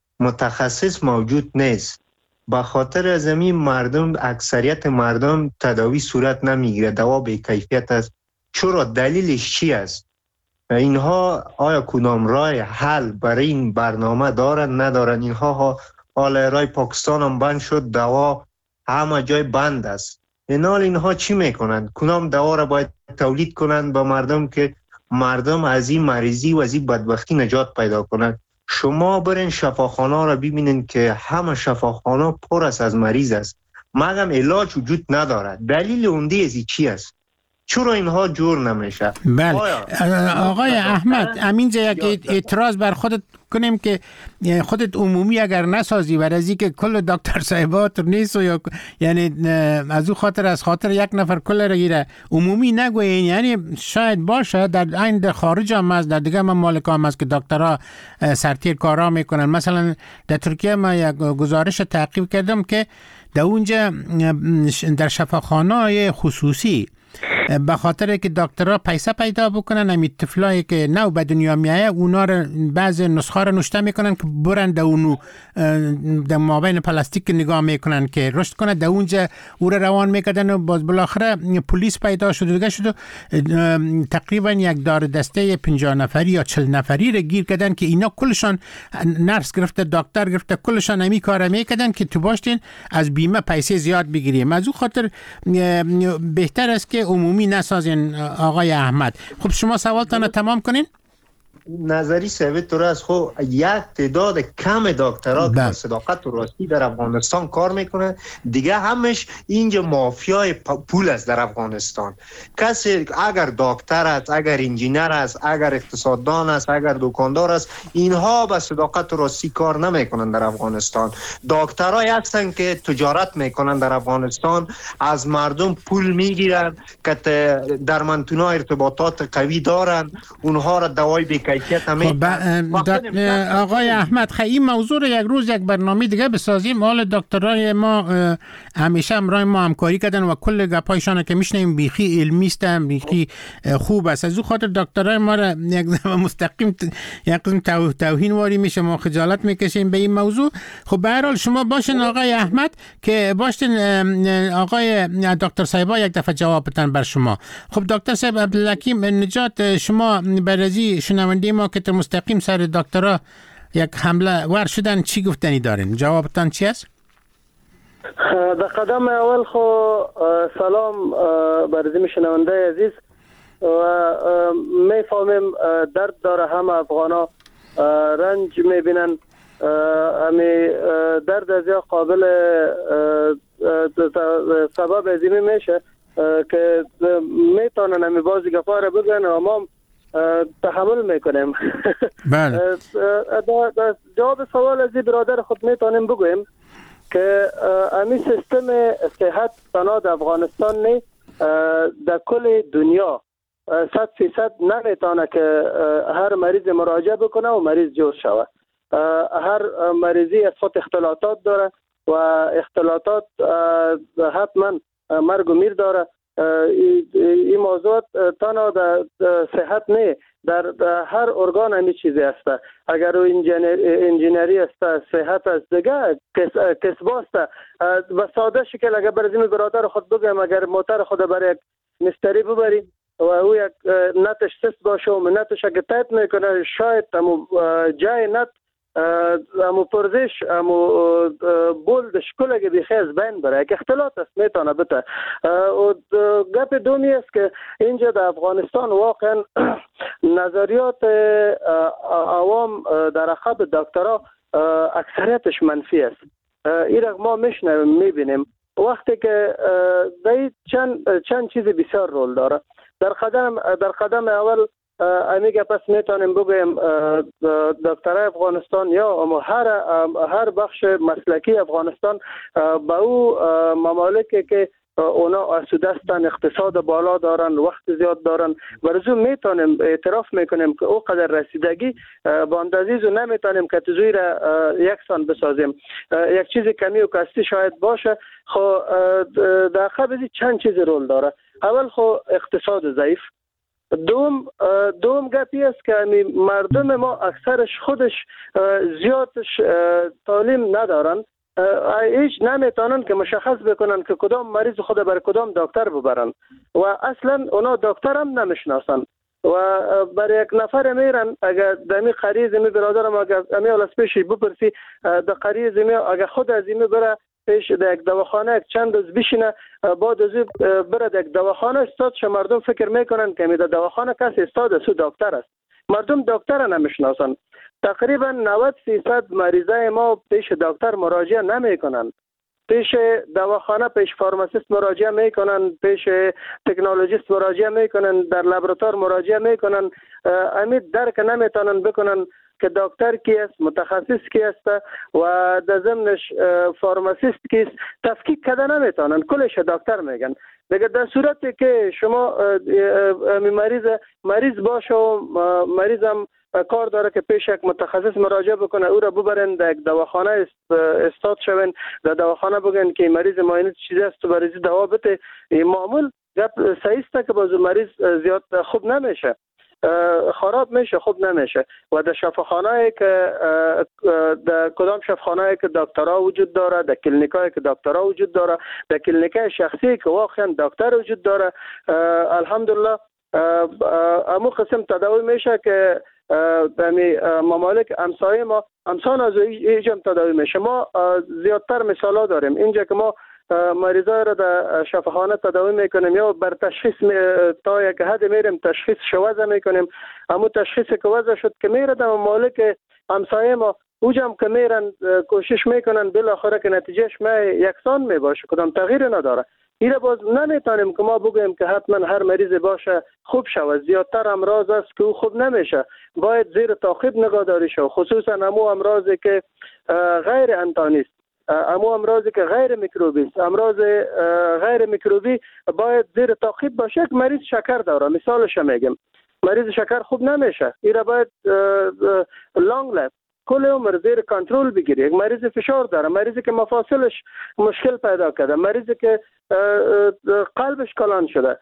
متخصص موجود نیست. به خاطر از امی مردم، اکثریت مردم تداوی صورت نمیگیره، دوا بی کیفیت است. چرا؟ دلیلش چی است؟ اینها آیا کدام راه حل برای این برنامه دارن ندارن؟ اینها حال رای پاکستان هم بند شد، دوا همه جای بند است. اینال اینها چی میکنن؟ کدام دوا را باید تولید کنن به مردم که مردم از این مریضی و از این بدبختی نجات پیدا کنن؟ شما برین شفاخانه را ببینین که همه شفاخانه پر است از مریض است، مگم علاج وجود ندارد. دلیل اوندی ازی چی است؟ چرا اینها جور نمیشه؟ بله آقای احمد، همینجا یک اعتراض بر خودت کنیم که خودت عمومی اگر نسازی و از اینکه کل دکتر صاحبات نیست و یعنی از او خاطر از خاطر یک نفر کل را گیره عمومی نگوین، یعنی شاید باشه در این در خارج هم از در دیگه ممالک هم از که دکترها سرتیر کارا میکنن. مثلا در ترکیه ما یک گزارش تعقیب کردم که در اونجا در شفاخانه خصوصی به خاطر که دکترها پیسه پیدا بکنن، همین طفلایی که نو به دنیا میایه اونا رو بعض نسخه رو نوشته میکنن که برن در اونو در مابین پلاستیک نگاه میکنن که رشد کنه، در اونجا او رو روان میکردن و باز بالاخره پلیس پیدا شد و دیگه شد و تقریبا یک دار دسته پنجاه نفری یا چهل نفری رو گیر کردن که اینا کلشان نرس گرفته، دکتر گرفته، کلشان همی کار میکردن که تو باشتین از بیمه پیسه زیاد بگیریم. از اون خاطر بهتر است که عمومی نسازین. آقای احمد، خب شما سوالتان تمام کنین. نظری ثابت تو از خو یک تعداد کم دکترها که صداقت و راستی در افغانستان کار میکنه، دیگه همش اینجا مافیای پول است در افغانستان. کسی اگر دکتر است، اگر انجینر است، اگر اقتصاددان است، اگر دکاندار است، اینها به صداقت و راستی کار نمیکنن در افغانستان. دکترای هستن که تجارت میکنن در افغانستان، از مردم پول میگیرن که در منتونا ارتباطات قوی دارن، اونها را دوای بی خب آقای احمد، خیلی این موضوع رو یک روز یک برنامه دیگه بسازیم. حال دکترای ما همیشه همراه ما همکاری کردن و کل گپایشان که میشنیم بیخی علمی است، بیخی خوب است. از او خاطر دکترای ما را یک مستقیم یک قسم توهین واری میشه، ما خجالت میکشیم به این موضوع. خب به هر حال شما باشین آقای احمد که باشین آقای دکتر صاحبا یک دفعه جواب بدن بر شما. خب دکتر صاحب عبدالحکیم نجات، شما برازی شنونده ما که مستقیم سر دکترها یک حمله ور شدن چی گفتنی دارین؟ جوابتان چی است؟ در قدم اول خو سلام برای شنونده عزیز و میفهمیم درد داره، همه افغانا رنج میبینن، امی درد از یا قابل سبب ازیمی میشه که میتونن امی بازی گفاره بگن و ما تحمل میکنیم. بله. جواب سوال از برادر خود میتونیم بگویم که امی سیستم صحت تنها در افغانستان نی، در کل دنیا صد فیصد نمیتونه که هر مریض مراجعه بکنه و مریض جور شود. هر مریضی از خود اختلاطات داره و اختلاطات حتما مرگ و میر داره. این موضوع تنها در صحت نه، در هر ارگان همی چیزی است. اگر انجینری است، صحت است، دیگه کسب است. و ساده شکل اگر برای برادر خود بگم، اگر موتر خود برای یک مستری ببری و او یک نتش سست باشه و نتش اگر تایت میکنه، شاید امو جای نت امو پرزش امو بولدش کلگه بیخیز بین بره. یک اختلاط است میتونه بته. و گپ دومی است که اینجا در افغانستان واقعا نظریات عوام در عقب دکترها اکثریتش منفی است. این ما میشنویم میبینیم وقتی که در چند چند چیز بسیار رول داره. در قدم در قدم اول امیگه پس میتونیم بگویم دکترای افغانستان یا هر هر بخش مسلکی افغانستان با او ممالکی که اونا آسوده هستن، اقتصاد بالا دارن، وقت زیاد دارن، برزو میتونیم اعتراف میکنیم که او قدر رسیدگی با اندازیزو نمیتونیم که تزوی را یکسان بسازیم. یک چیز کمی و کستی شاید باشه. خو در قبضی چند چیز رول داره. اول خو اقتصاد ضعیف. دوم دوم گپی است که مردم ما اکثرش خودش زیادش تعلیم ندارن، هیچ نمیتونن که مشخص بکنن که کدام مریض خود بر کدام دکتر ببرن و اصلا اونا دکتر هم نمیشناسن و برای یک نفر میرن. اگر دمی قریض می برادرم اگر امی اولس پیشی بپرسی در قریض می اگر خود از این بره پیش در یک دواخانه یک چند روز بشینه، بعد از بره در یک دواخانه استاد شه، مردم فکر میکنن که می در دواخانه کسی استاد سو دکتر است. مردم دکتر نمیشناسن. تقریبا نود فیصد مریضای ما پیش دکتر مراجعه نمیکنن. پیش دواخانه پیش فارماسیست مراجعه میکنن، پیش تکنولوژیست مراجعه میکنن، در لابراتوار مراجعه میکنن. امید درک نمیتونن بکنن که دکتر کی است، متخصص کی است و در ضمنش فارماسیست کیست تفکیک کده نمیتونن، کلش دکتر میگن. دیگه در صورتی که شما مریض مریض باشه و مریضم کار داره که پیش یک متخصص مراجعه بکنه، او را ببرن در یک دواخانه استاد شون، در دواخانه بگن که مریض معاینه چیزی است و مریض دوا بده، معمول گپ صحیح است که باز مریض زیاد خوب نمیشه، خراب میشه، خوب نمیشه. و در شفاخانه‌ای که در کدام شفاخانه‌ای که دکترها وجود داره، در کلینیکایی که دکترها وجود داره، در کلینیکای شخصی که واقعا دکتر وجود داره، الحمدلله امو قسم تداوی میشه که در ممالک همسایه ما همسان از ایجام تداوی میشه. ما زیادتر مثالا داریم اینجا که ما مریضای را در شفاخانه تداوی میکنیم یا بر تشخیص تا یک حد میریم تشخیص شوزه میکنیم. امو تشخیص که وضع شد که میره در ممالک همسایه ما اوجم که میرن کوشش میکنن بالاخره که نتیجهش ما یکسان میباشه، کدام تغییر نداره. ایره باز نمیتونیم که ما بگویم که حتما هر مریض باشه خوب شود. زیادتر امراض است که او خوب نمیشه، باید زیر تعقیب نگهداری شود، خصوصا امو امراضی که غیر انتانی است، امو امراضی که غیر میکروبی است. امراض غیر میکروبی باید زیر تعقیب باشه. یک مریض شکر داره، مثالش میگم، مریض شکر خوب نمیشه، ایره باید لانگ لایف کل عمر زیر کنترل بگیری. یک مریض فشار داره، مریضی که مفاصلش مشکل پیدا کرده، مریضی که قلبش کلان شده،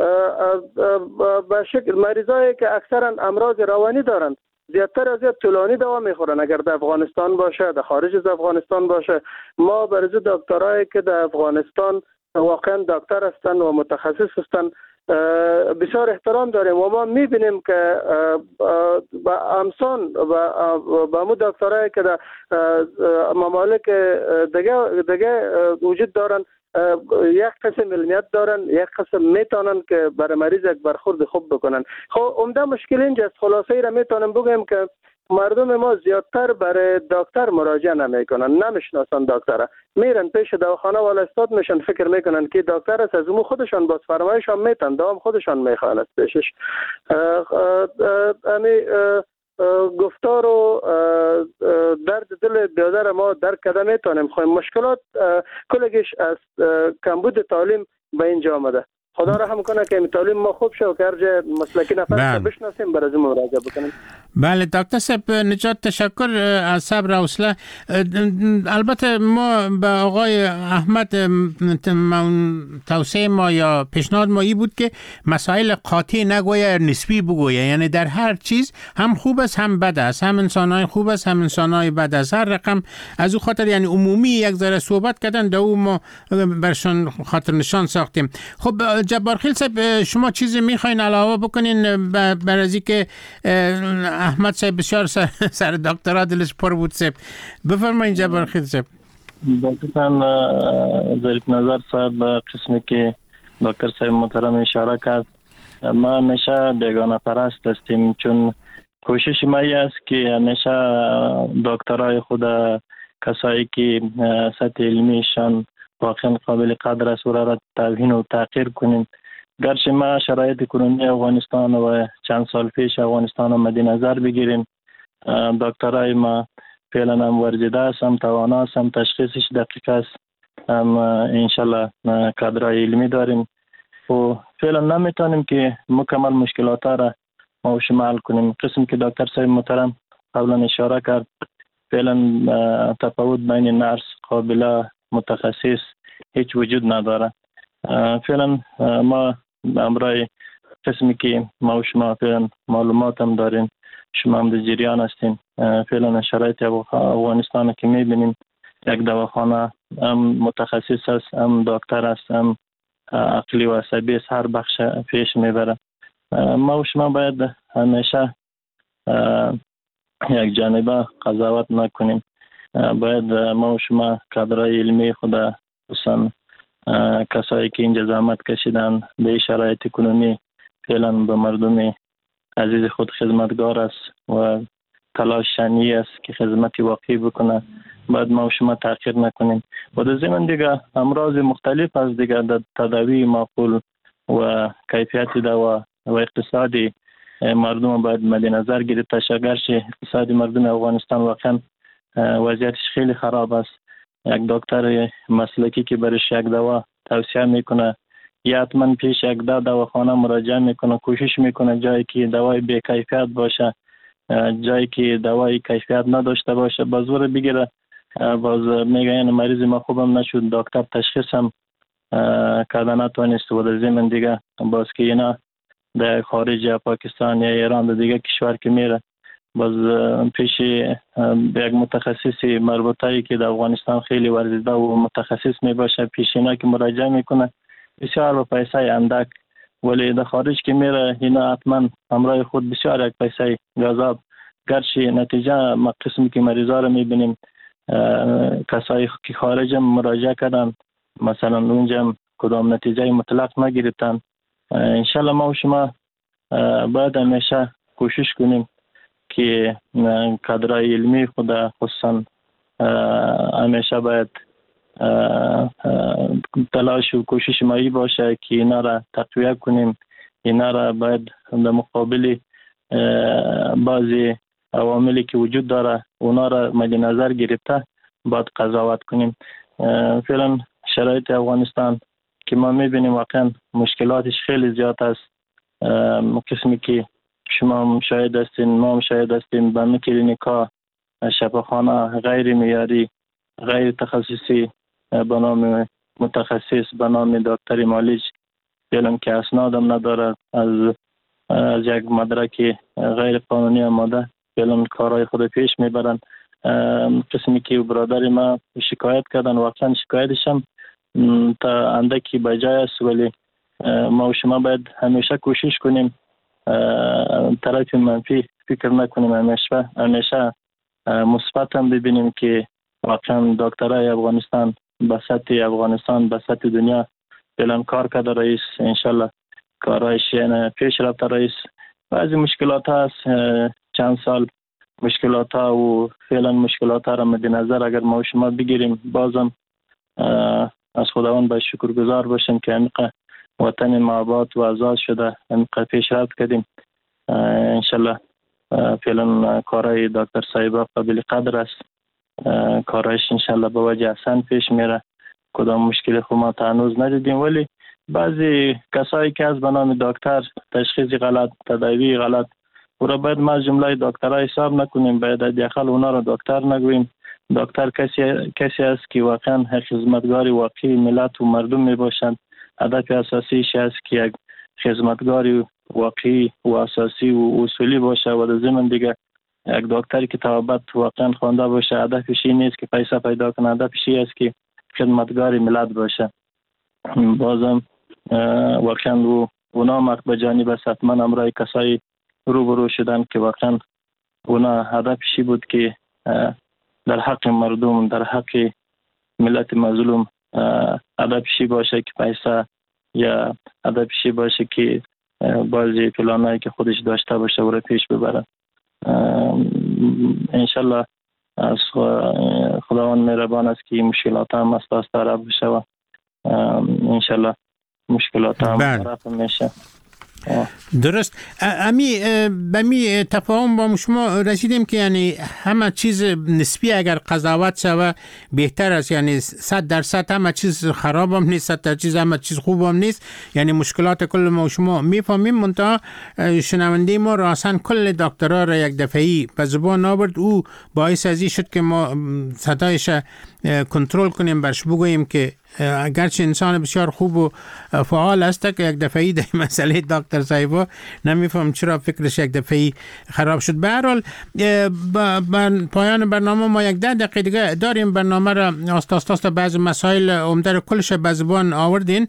به شکل مریضایی که اکثرا امراض روانی دارند زیادتر از زیاد طولانی دوا میخورن. اگر در افغانستان باشه، در خارج از افغانستان باشه، ما برای دکترایی که در افغانستان واقعا دکتر هستند و متخصص هستند بسیار احترام داریم و ما میبینیم که با امسان و با مو دکترایی که در ممالک دیگه دیگه وجود دارن یک قسم علمیت دارن، یک قسم میتونن که برای مریض یک برخورد خوب بکنن. خب عمده مشکل اینجاست. خلاصه ای را میتونم بگم که مردم ما زیادتر برای دکتر مراجعه نمیکنن، نمیشناسن دکتر، میرن پیش دواخانه والا استاد میشن، فکر میکنن که دکتر است، از اون خودشان باز فرمایش هم میتن، دوام خودشان میخوان پیشش. امی گفتار و درد دل بیادر ما درک کرده میتونیم. خواهیم مشکلات کلگیش از کمبود تعلیم به اینجا آمده. خدا رحم کنه که تعلیم ما خوب شه و که هر جای مسلکی نفر بشناسیم برای از مراجعه بکنیم. بله دکتر صاحب نجات تشکر از صبر و حوصله. البته ما به آقای احمد توصیه ما یا پیشنهاد ما ای بود که مسائل قاطع نگویه، نسبی بگویه، یعنی در هر چیز هم خوب است هم بد است، هم انسانای خوب است هم انسانای بد است، هر رقم از او خاطر یعنی عمومی یک ذره صحبت کردن در او ما برشان خاطر نشان ساختیم. خب جبارخیل صاحب شما چیزی میخواین علاوه بکنین بر از اینکه احمد صاحب بسیار سر, سر دکترا دلش پر بود صاحب؟ بفرمایید جبارخیل صاحب. دکتر ظریف نظر صاحب قسمی که دکتر صاحب محترم اشاره کرد، ما همیشه بیگانه پرست هستیم، چون کوشش ما است که همیشه دکترای خود کسایی که سطح علمیشان واقعا قابل قدر است و را توهین و تحقیر کنیم. گرچه ما شرایط کنونی افغانستان و چند سال پیش افغانستان رو مد نظر بگیریم، دکترای ما فعلا هم ورزیده است، هم توانا است، هم تشخیصش دقیق است، هم انشالله کادرای علمی داریم و فعلا نمیتونیم که مکمل مشکلات را ما و شما حل کنیم. قسم که دکتر صاحب محترم قبلا اشاره کرد، فعلا تفاوت بین نرس قابله متخصص هیچ وجود نداره. فعلا ما امرای قسمی که ما و شما فعلا معلومات هم داریم، شما هم در جریان هستین. فعلا شرایط افغانستان که میبینیم یک دواخانه هم متخصص است، هم دکتر است، هم عقلی و عصبی است، هر بخش پیش میبره. ما و شما باید همیشه یک جانبه قضاوت نکنیم، باید ما و شما کادرای علمی خود خصوصا کسایی که اینجا زحمت کشیدن به شرایط کنونی فعلا به مردم عزیز خود خدمتگار است و تلاش شنی است که خدمتی واقعی بکنه، باید ما و شما تأخیر نکنیم. و در ضمن دیگه امراض مختلف از دیگه در تداوی معقول و کیفیت دوا و اقتصادی مردم باید مد نظر گرفته شه. گرچه اقتصادی مردم افغانستان واقعا وضعیتش خیلی خراب است، یک دکتر مسلکی که برش یک دوا توصیه میکنه یا حتما پیش یک دو دواخانه مراجعه میکنه، کوشش میکنه جایی که دوای بی کیفیت باشه، جایی که دوای کیفیت نداشته باشه بازور بگیره، باز میگه این مریض ما خوبم نشد، دکتر تشخیص هم کرده نتوانست و در ضمن دیگه باز که اینا در خارج یا پاکستان یا ایران در دیگه کشور که میره باز پیش یک متخصص مربوطه‌ای که در افغانستان خیلی ورزیده و متخصص می باشه پیش اینا که مراجعه میکنه بسیار با پیسه اندک، ولی در خارج که میره اینا حتما همراه خود بسیار یک پیسه گذاب. گرچه نتیجه ما قسمی که مریضا رو میبینیم کسایی که خارج مراجعه کردن مثلا اونجا کدام نتیجه مطلق نگرفتن. انشالله ما و شما باید همیشه کوشش کنیم که کادرای علمی خود خصوصا همیشه باید تلاش و کوشش مایی باشه که اینا را تقویه کنیم، اینا را باید در مقابل بعضی عواملی که وجود داره اونا را مد نظر گرفته باید قضاوت کنیم. فعلا شرایط افغانستان که ما میبینیم واقعا مشکلاتش خیلی زیاد است، قسمی که شما مشاهد هستین ما مشاهد هستیم به کلینیکا شفاخانه غیر معیاری غیر تخصصی به نام متخصص به نام دکتر معالج فعلا که اسناد هم نداره، از از یک مدرک غیر قانونی آماده فعلا کارهای خود پیش میبرن. قسمی که برادر ما شکایت کردن واقعا شکایتش هم تا اندکی بجای است، ولی ما و شما باید همیشه کوشش کنیم طرف منفی فکر نکنیم، همیشه همیشه مثبت هم ببینیم که واقعا دکترای افغانستان به سطح افغانستان به سطح دنیا فعلا کار کرده رئیس، انشالله کارایش پیش رفته رئیس. بعضی مشکلات هست چند سال مشکلات ها و فعلا مشکلات ها را مد نظر اگر ما و شما بگیریم بازم از خداوند باید شکرگزار باشیم که همینقدر وطن ما آباد و آزاد شده، همینقدر پیشرفت کردیم. انشالله فعلا کارهای دکتر صاحب قابل قدر است، کارهایش انشالله به وجه احسن پیش میره، کدام مشکل خود ما تا هنوز ندیدیم، ولی بعضی کسایی که از به نام دکتر تشخیص غلط، تداوی غلط، او را باید ما جمله دکترها حساب نکنیم، باید حداقل اونا را دکتر نگوییم. دکتر کسی کسی است که واقعا خدمتگار واقعی ملت و مردم می باشند. هدف اساسیش است که یک خدمتگار واقعی و اساسی و اصولی باشه و در ضمن دیگه یک دکتری که توابت واقعا خوانده باشه. هدفش این نیست که پیسه پیدا کنه، هدفش این است که خدمتگار ملت باشه. بازم واقعا و اونا به جانب است حتما امرای کسایی روبرو شدن که واقعا اونا هدفشی بود که در حق مردم، در حق ملت مظلوم هدفشی باشه که پیسه یا هدفشی باشه که بعضی پلانایی که خودش داشته باشه و را پیش ببره. انشالله از خداوند مهربان است که مشکلات هم از دست رفع بشه و انشالله مشکلات هم رفع میشه. درست. امی بمی تفاهم با شما رسیدیم که یعنی همه چیز نسبی اگر قضاوت شوه بهتر است، یعنی صد درصد همه چیز خراب هم نیست، صد درصد چیز همه چیز خوب هم نیست، یعنی مشکلات کل ما شما میفهمیم. منتها شنونده ما راسن کل دکترها را یک دفعی به زبان آورد، او باعث ازی شد که ما صدایش کنترل کنیم، برش بگوییم که اگرچه انسان بسیار خوب و فعال است که یک دفعی در مسئله دکتر صاحبا نمیفهم چرا فکرش یک دفعی خراب شد. به هر حال با پایان برنامه ما یک ده دقیقه دیگه داریم. برنامه را آستا آستا بعض مسائل عمده کلش به زبان آوردین.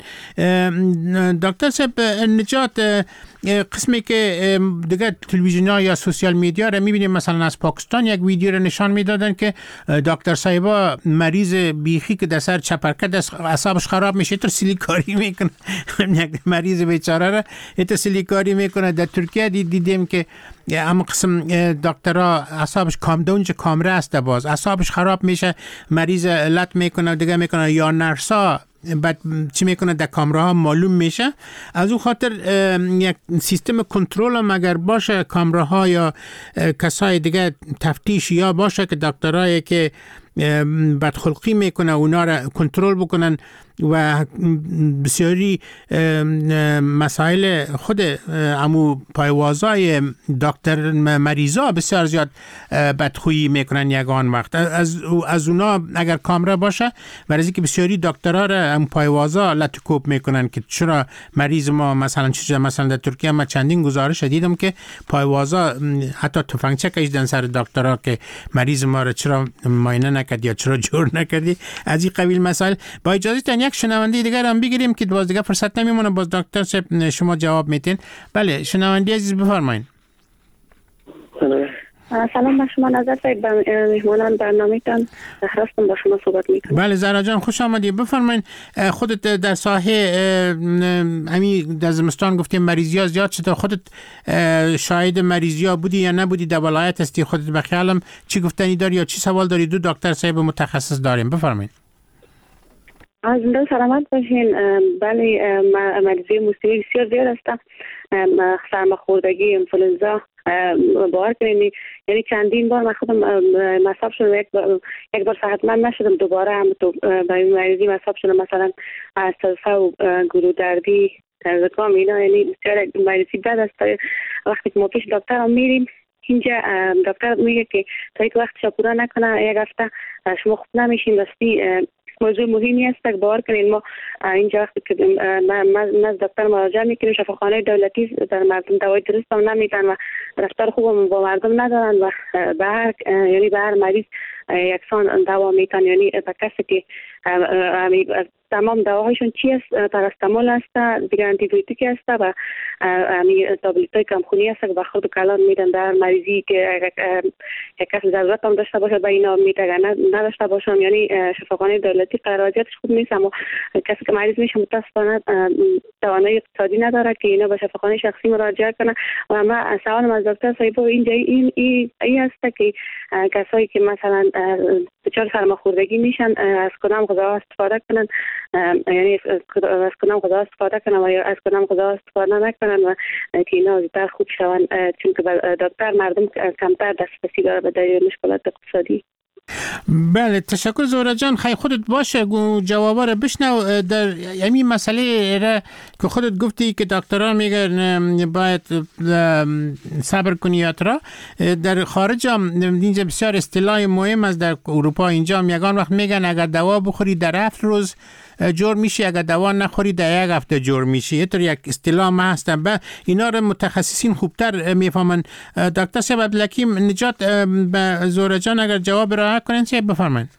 دکتر صاحب نجات، قسمی که دیگه تلویزیون‌ها یا سوشال میدیا را میبینیم، مثلا از پاکستان یک ویدیو را نشان میدادن که دکتر صاحبا مریض بیخی که در سر چپرکت اعصابش خراب میشه تو سیلیکاری میکنه، یک مریض بیچاره را تو سیلیکاری میکنه. در ترکیه دیدیم که اما قسم دکترها اعصابش کامدونج کامره است، باز اعصابش خراب میشه، مریض لط میکنه دیگه میکنه، یا نرسا بعد چی میکنه در کامره ها معلوم میشه. از اون خاطر یک سیستم کنترل هم اگر باشه، کامره ها یا کسای دیگه تفتیش یا باشه که دکترایی که بدخلقی میکنه اونا را کنترل بکنن و بسیاری مسائل خود امو پایوازای دکتر مریضا بسیار زیاد بدخویی میکنن یگان وقت. از از اونا اگر کامره باشه برای که بسیاری دکترها را امو پایوازا لطکوب میکنن که چرا مریض ما مثلا چیزا، مثلا در ترکیه ما چندین گزارش دیدم که پایوازا حتی تفنگچه کشیدن سر دکترها که مریض ما را چرا معاینه نکرد یا چرا جور نکردی. از این قبیل مسائل. با اجازه یک شنونده دیگر هم بگیریم که باز دیگه فرصت نمیمونه، باز دکتر صاحب شما جواب میتین. بله شنونده عزیز بفرمایید. سلام به شما نظر صاحب، مهمانان برنامه‌تان هستم، با شما صحبت میکنم. بله زهرا جان خوش آمدید. بفرمایید خودت در ساحه امی در زمستان گفتیم مریضی ها زیاد شده، خودت شاهد مریضی ها بودی یا نبودی؟ در ولایت هستی خودت به خیالم چی گفتنی داری یا چی سوال داری؟ دو دکتر صاحب متخصص داریم، بفرمایید. از زنده سلامت باشین. بله مریضی موسیقی بسیار زیاد است، سرماخوردگی، انفلوئنزا، باور کنید یعنی چندین بار من خودم مصاب شدم، یک بار یک بار صحتمند نشدم، دوباره هم تو به این مریضی مصاب شدم، مثلا استلفه و گلو دردی، زکام، اینا یعنی بسیار مریضی بد است. وقتی که ما پیش دکتر هم میریم اینجا دکتر میگه که تا یک وقت شپورا نکنه یک هفته شما خوب نمیشین. راستی موضوع مهمی است که باور کنید ما اینجا وقتی که نزد دکتر مراجعه میکنیم، شفاخانه دولتی در مردم دوای درست هم نمیدن و رفتار خوب با مردم ندارن و به هر یعنی به هر مریض یکسان دوا میتن، یعنی به کسی که تمام دواهایشون چی است؟ پاراستامول است، دیگه آنتی بیوتیک است و امی تابلت‌های کمخونی است که به خود کلان میدن در مریضی که یک کسی ضرورت هم داشته باشه به اینا میتگن نداشته باشن. یعنی شفاخانه دولتی قراردادش خوب نیست، اما کسی که مریض میشه متاسفانه توانایی اقتصادی نداره که اینا به شفاخانه شخصی مراجعه کنه. و ما سوالم از دکتر صاحب اینجا این این ای است که کسایی که مثلا دچار سرماخوردگی میشن از کدام غذا استفاده کنن، یعنی از کدام غذا استفاده کنن و یا از کدام غذا استفاده نکنن و که اینا زودتر خوب شون، چون که دکتر مردم کمتر دسترسی داره به دلیل مشکلات اقتصادی. بله تشکر زهره جان. خیلی خودت باشه جوابا رو بشنو. در همین مسئله را که خودت گفتی که دکتران میگن باید صبر کنی یا ترا، در خارج هم اینجا بسیار اصطلاح مهم است. در اروپا اینجا هم یگان وقت میگن اگر دوا بخوری در هفت روز جور میشی، اگر دوا نخوری در یک هفته جور میشی. اینطور یک اصطلاح ما هستن. به اینا رو متخصصین خوبتر میفهمن. دکتر صاحب عبدالحکیم نجات به زهره جان اگر جواب را کنین چه بفرمایید.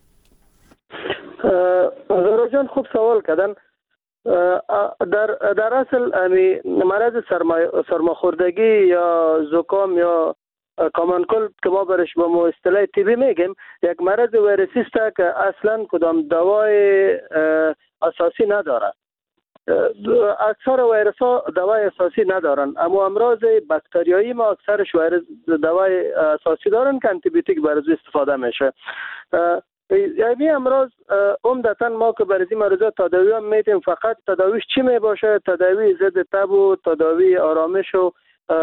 زهره جان خوب سوال کردن. در در اصل امی مرض سرماخوردگی یا زکام یا کامان کل که ما برش به اصطلاح طبی میگیم، یک مرض ویروسی است که اصلا کدام دوای اساسی نداره. اکثر ویروس ها دوای اساسی ندارن، اما امراض باکتریایی ما اکثرش ویروس دوای اساسی دارن که آنتی بیوتیک برای استفاده میشه. یعنی امراض عمدتا ما که برای این مرضا تداوی هم میتیم، فقط تداویش چی می باشه؟ تداوی ضد تب و تداوی آرامش و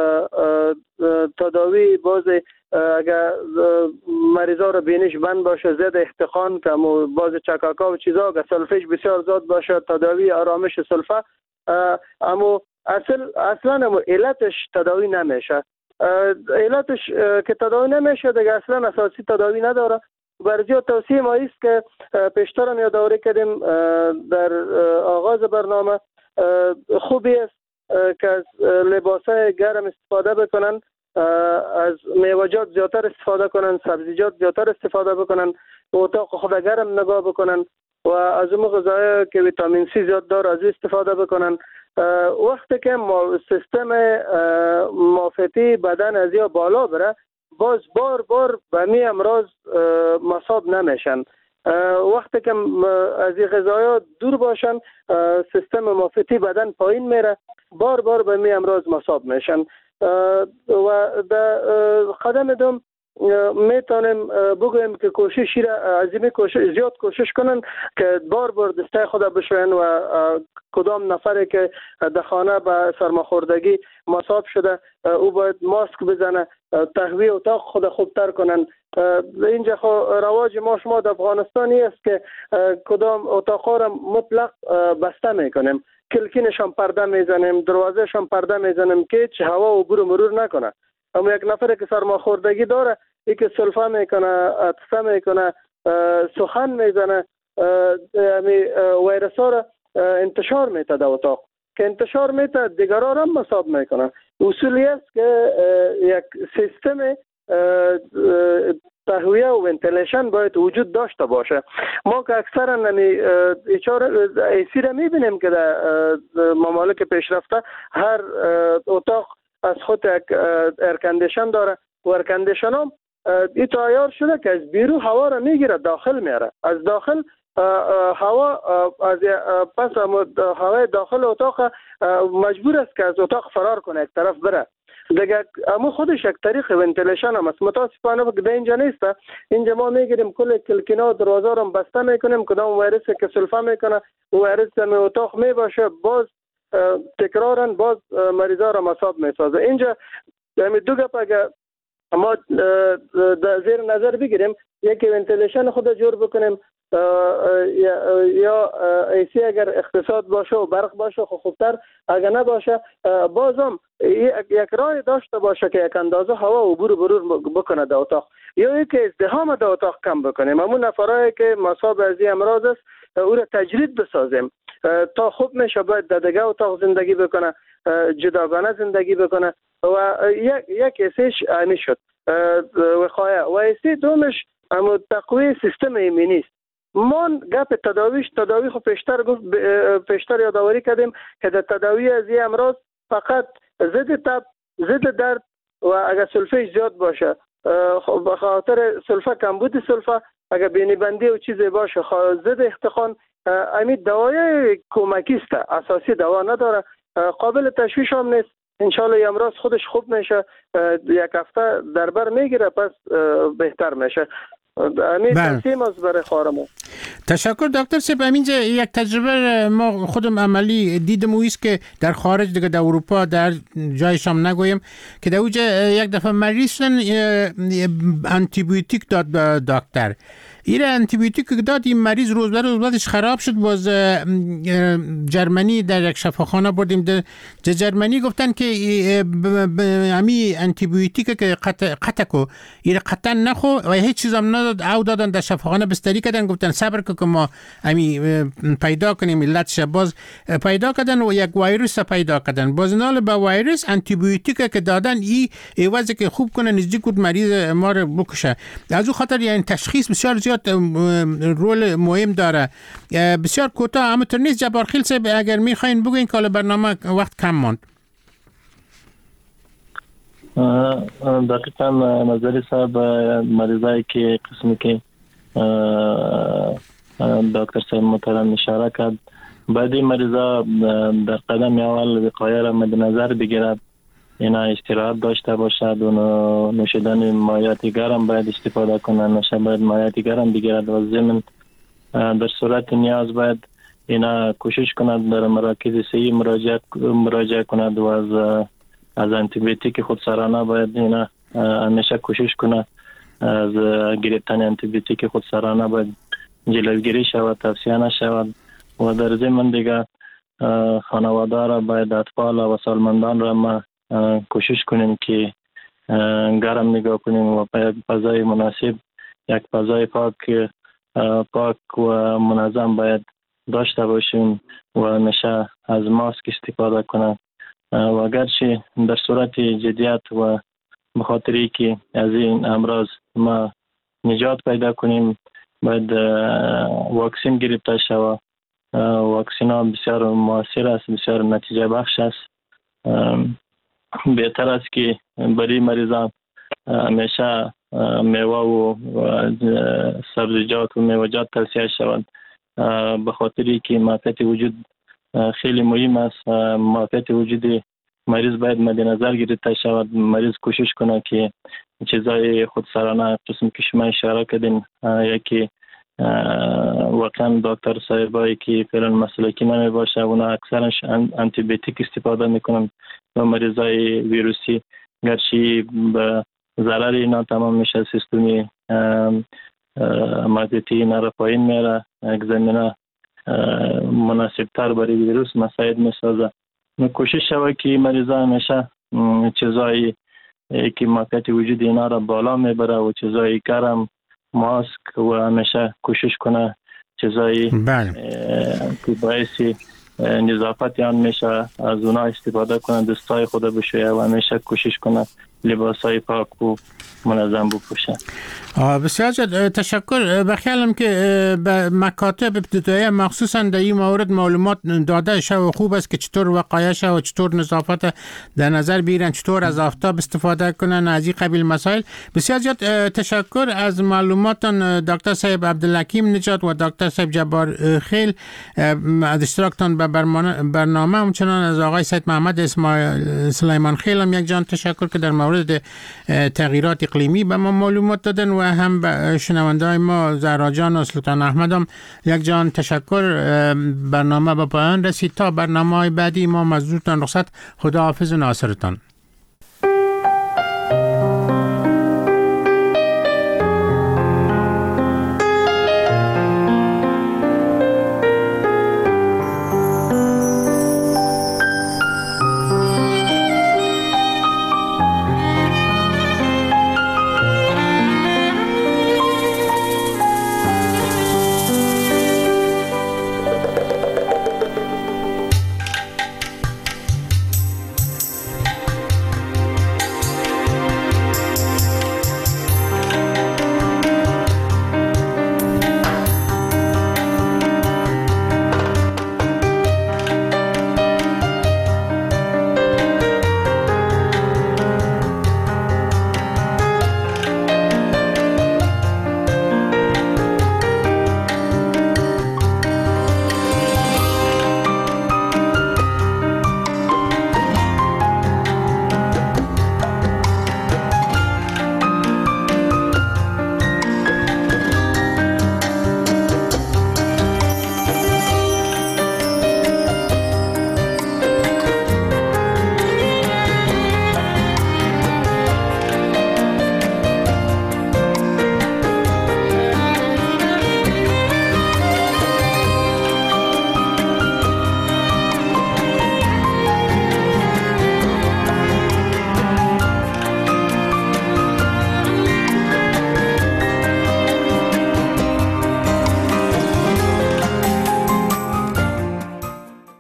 تداوی باز اگر مریضا رو بینش بند باشه ضد احتقان که باز چکاکا و چیزا، اگر سلفش بسیار زیاد باشه تداوی آرامش سلفه. اما اصل اصلا اما علتش تداوی نمیشه. علتش که تداوی نمیشه دیگه اصلا اساسی تداوی نداره. برای توصیه ما است که پیشتر هم یادآوری کردیم در آغاز برنامه، خوبی است که از لباسای گرم استفاده بکنن، از میوه‌جات زیادتر استفاده کنن، سبزیجات زیادتر استفاده بکنن، اتاق خود گرم نگاه بکنن و از اون غذاهای که ویتامین سی زیاد داره از استفاده بکنن. وقتی که سیستم معافیتی بدن از یا بالا بره، باز بار بار به می امراض مصاب نمیشن. وقتی که از این غذایا دور باشن، سیستم معافیتی بدن پایین میره، بار بار به می امراض مصاب میشن. و در قدم دوم میتونیم بگویم که کوششی را عظیمی کوشش زیاد کوشش کنن که بار بار دسته خود بشوین و کدام نفری که در خانه به سرماخوردگی مصاب شده او باید ماسک بزنه، تهویه اتاق خود خوبتر کنن. اینجا خو رواج ما شما در افغانستانی است که کدام اتاقها را مطلق بسته میکنیم، کلکینشان پرده میزنیم، دروازهشان پرده میزنیم که هیچ هوا و عبور و مرور نکنه. اما یک نفر که سرماخوردگی داره ای که سلفه میکنه، عطسه میکنه، سخن میزنه، یعنی ویروس ها را انتشار میته در اتاق که انتشار میته دیگران هم مصاب میکنه. اصولی است که یک سیستم تهویه و ونتیلیشن باید وجود داشته باشه. ما که اکثرا ایچار ایسی را میبینیم که در ممالک پیشرفته هر اتاق از خود یک ایرکندیشن داره و ایرکندیشن هم این تایار شده که از بیرون هوا را میگیره داخل میاره، از داخل هوا از پس هوای داخل اتاق مجبور است که از اتاق فرار کنه، یک طرف بره دیگه. اما خودش یک طریق ونتیلیشن هم است. متاسفانه که اینجا نیست. اینجا ما میگیریم کل کلکینا و دروازه رو بسته میکنیم، کدام ویروسی که سلفه میکنه ویروس در اتاق میباشه، باز تکرارن باز مریضا را مصاب میسازه. اینجا یعنی دو گپ اگر ما در زیر نظر بگیریم، یکی ونتیلیشن خود جور بکنیم یا ایسی اگر اقتصاد باشه و برق باشه خب خوبتر، اگر نباشه بازم یک راه داشته باشه که یک اندازه هوا و عبور برور بکنه در اتاق، یا اینکه ازدحام در اتاق کم بکنیم. همون نفرایی که مصاب از این امراض است او را تجرید بسازیم تا خوب میشه باید در دیگه اتاق زندگی بکنه، جداگانه زندگی بکنه و یک یک ایسیش اینی شد وقایه و ایسی دومش اما تقویه سیستم ایمنی است. ما گپ تداویش تداوی خب پیشتر گفت پیشتر یادآوری کردیم که در تداوی از این امراض فقط ضد تب، ضد درد و اگر سلفه زیاد باشه به خاطر سلفه کمبود سلفه، اگر بینی بندی و چیزی باشه ضد احتقان، امی دوای کمکی است، اساسی دوا نداره، قابل تشویش هم نیست. انشالله امراض خودش خوب میشه، یک هفته در بر میگیره پس بهتر میشه. همین تقسیم است برای خارمون. تشکر دکتر صاحب. همینجا یک تجربه ما خودم عملی دیدم اویست که در خارج دیگه در اروپا در جایشم نگویم که در اوجه یک دفعه مریضن انتی بیوتیک داد به دکتر. ایره انتی بیوتیک داد، این مریض روز به روز بعدش خراب شد. باز جرمنی در یک شفاخانه بردیم در جرمنی گفتن که همی انتی بیوتیک که قطع کو ایره قطعا نخو و هیچ چیز هم نداد. او دادن در شفاخانه بستری کردن، گفتن صبر که ما همی پیدا کنیم علتش. باز پیدا کردن و یک ویروس پیدا کردن. باز نال با ویروس انتی بیوتیک که دادن ای ایوازه که خوب کنه نزدیک بود مریض ما رو بکشه. از اون خاطر یعنی تشخیص بسیار زیاد رول مهم داره. بسیار کوتاه همونطور نیست. جبار خیل صاحب اگر میخواین بگوین که برنامه وقت کم ماند. دقیقا نظری صاحب مریضایی که قسمی که دکتر صاحب محترم اشاره کرد، باید این مریضا در قدم اول وقایه را مد نظر بگیرد. اینا استراحت داشته باشد و نوشیدن مایعات گرم باید استفاده کنند. نشه باید مایعات گرم بگیرد و ضمن در صورت نیاز باید اینا کوشش کنند در مراکز صحی مراجعه مراجعه کنند و از از آنتی بیوتیک خودسرانه باید اینا همیشه کوشش کنند از گرفتن آنتی بیوتیک خودسرانه باید جلوگیری شود، توصیه نشود. و در ضمن دیگه خانواده را باید اطفال و سالمندان را ما کوشش کنیم که گرم نگاه کنیم و یک فضای مناسب، یک فضای پاک پاک و منظم باید داشته باشیم و همیشه از ماسک استفاده کنیم. و اگرچه در صورت جدیت و بخاطری که از این امراض ما نجات پیدا کنیم باید واکسین گرفته شود. واکسین ها بسیار موثر است، بسیار نتیجه بخش است. بهتر است که برای مریضان همیشه میوه و سبزیجات و میوه‌جات توصیه شود، به خاطری که معافیت وجود خیلی مهم است. معافیت وجود مریض باید مد نظر گرفته شود. مریض کوشش کنه که چیزای خودسرانه قسم که شما اشاره کردین، یکی واقعا دکتر صاحبایی که فعلا مسلکی نمی باشه اونا اکثرش انتی بیوتیک استفاده میکنن و مریضای ویروسی گرچه به ضرر اینا تمام میشه، سیستمی مادیتی اینا را پایین میره، یک زمینه مناسب تر برای ویروس مساعد میسازه. کوشش شود که مریضا همیشه چیزایی که معافیت وجود اینا را بالا میبره و چیزایی گرم، ماسک و همیشه کوشش کنه چیزایی که باعث نظافت آن میشه از اونا استفاده کنه، دستای خود بشویه و همیشه کوشش کنه لباسای پاک و منظم بپوشه. بسیار تشکر. بخیالم که به مکاتب ابتدایی مخصوصا در این مورد معلومات داده شد و خوب است که چطور وقایع شد و چطور نظافت در نظر بگیرن، چطور از آفتاب استفاده کنن، از این قبیل مسائل. بسیار زیاد تشکر از معلوماتتان دکتر صاحب عبدالحکیم نجات و دکتر صاحب جبار خیل از اشتراکتان به برنامه. همچنان از آقای سید محمد اسماعیل سلیمان خیل هم یک جان تشکر که در مورد تغییرات اقلیمی به ما معلومات دادن و هم به شنونده‌های ما زهرا جان و سلطان احمد هم یک جان تشکر. برنامه به پایان رسید. تا برنامه‌های بعدی ما مزدورتان رخصت. خداحافظ و ناصرتان.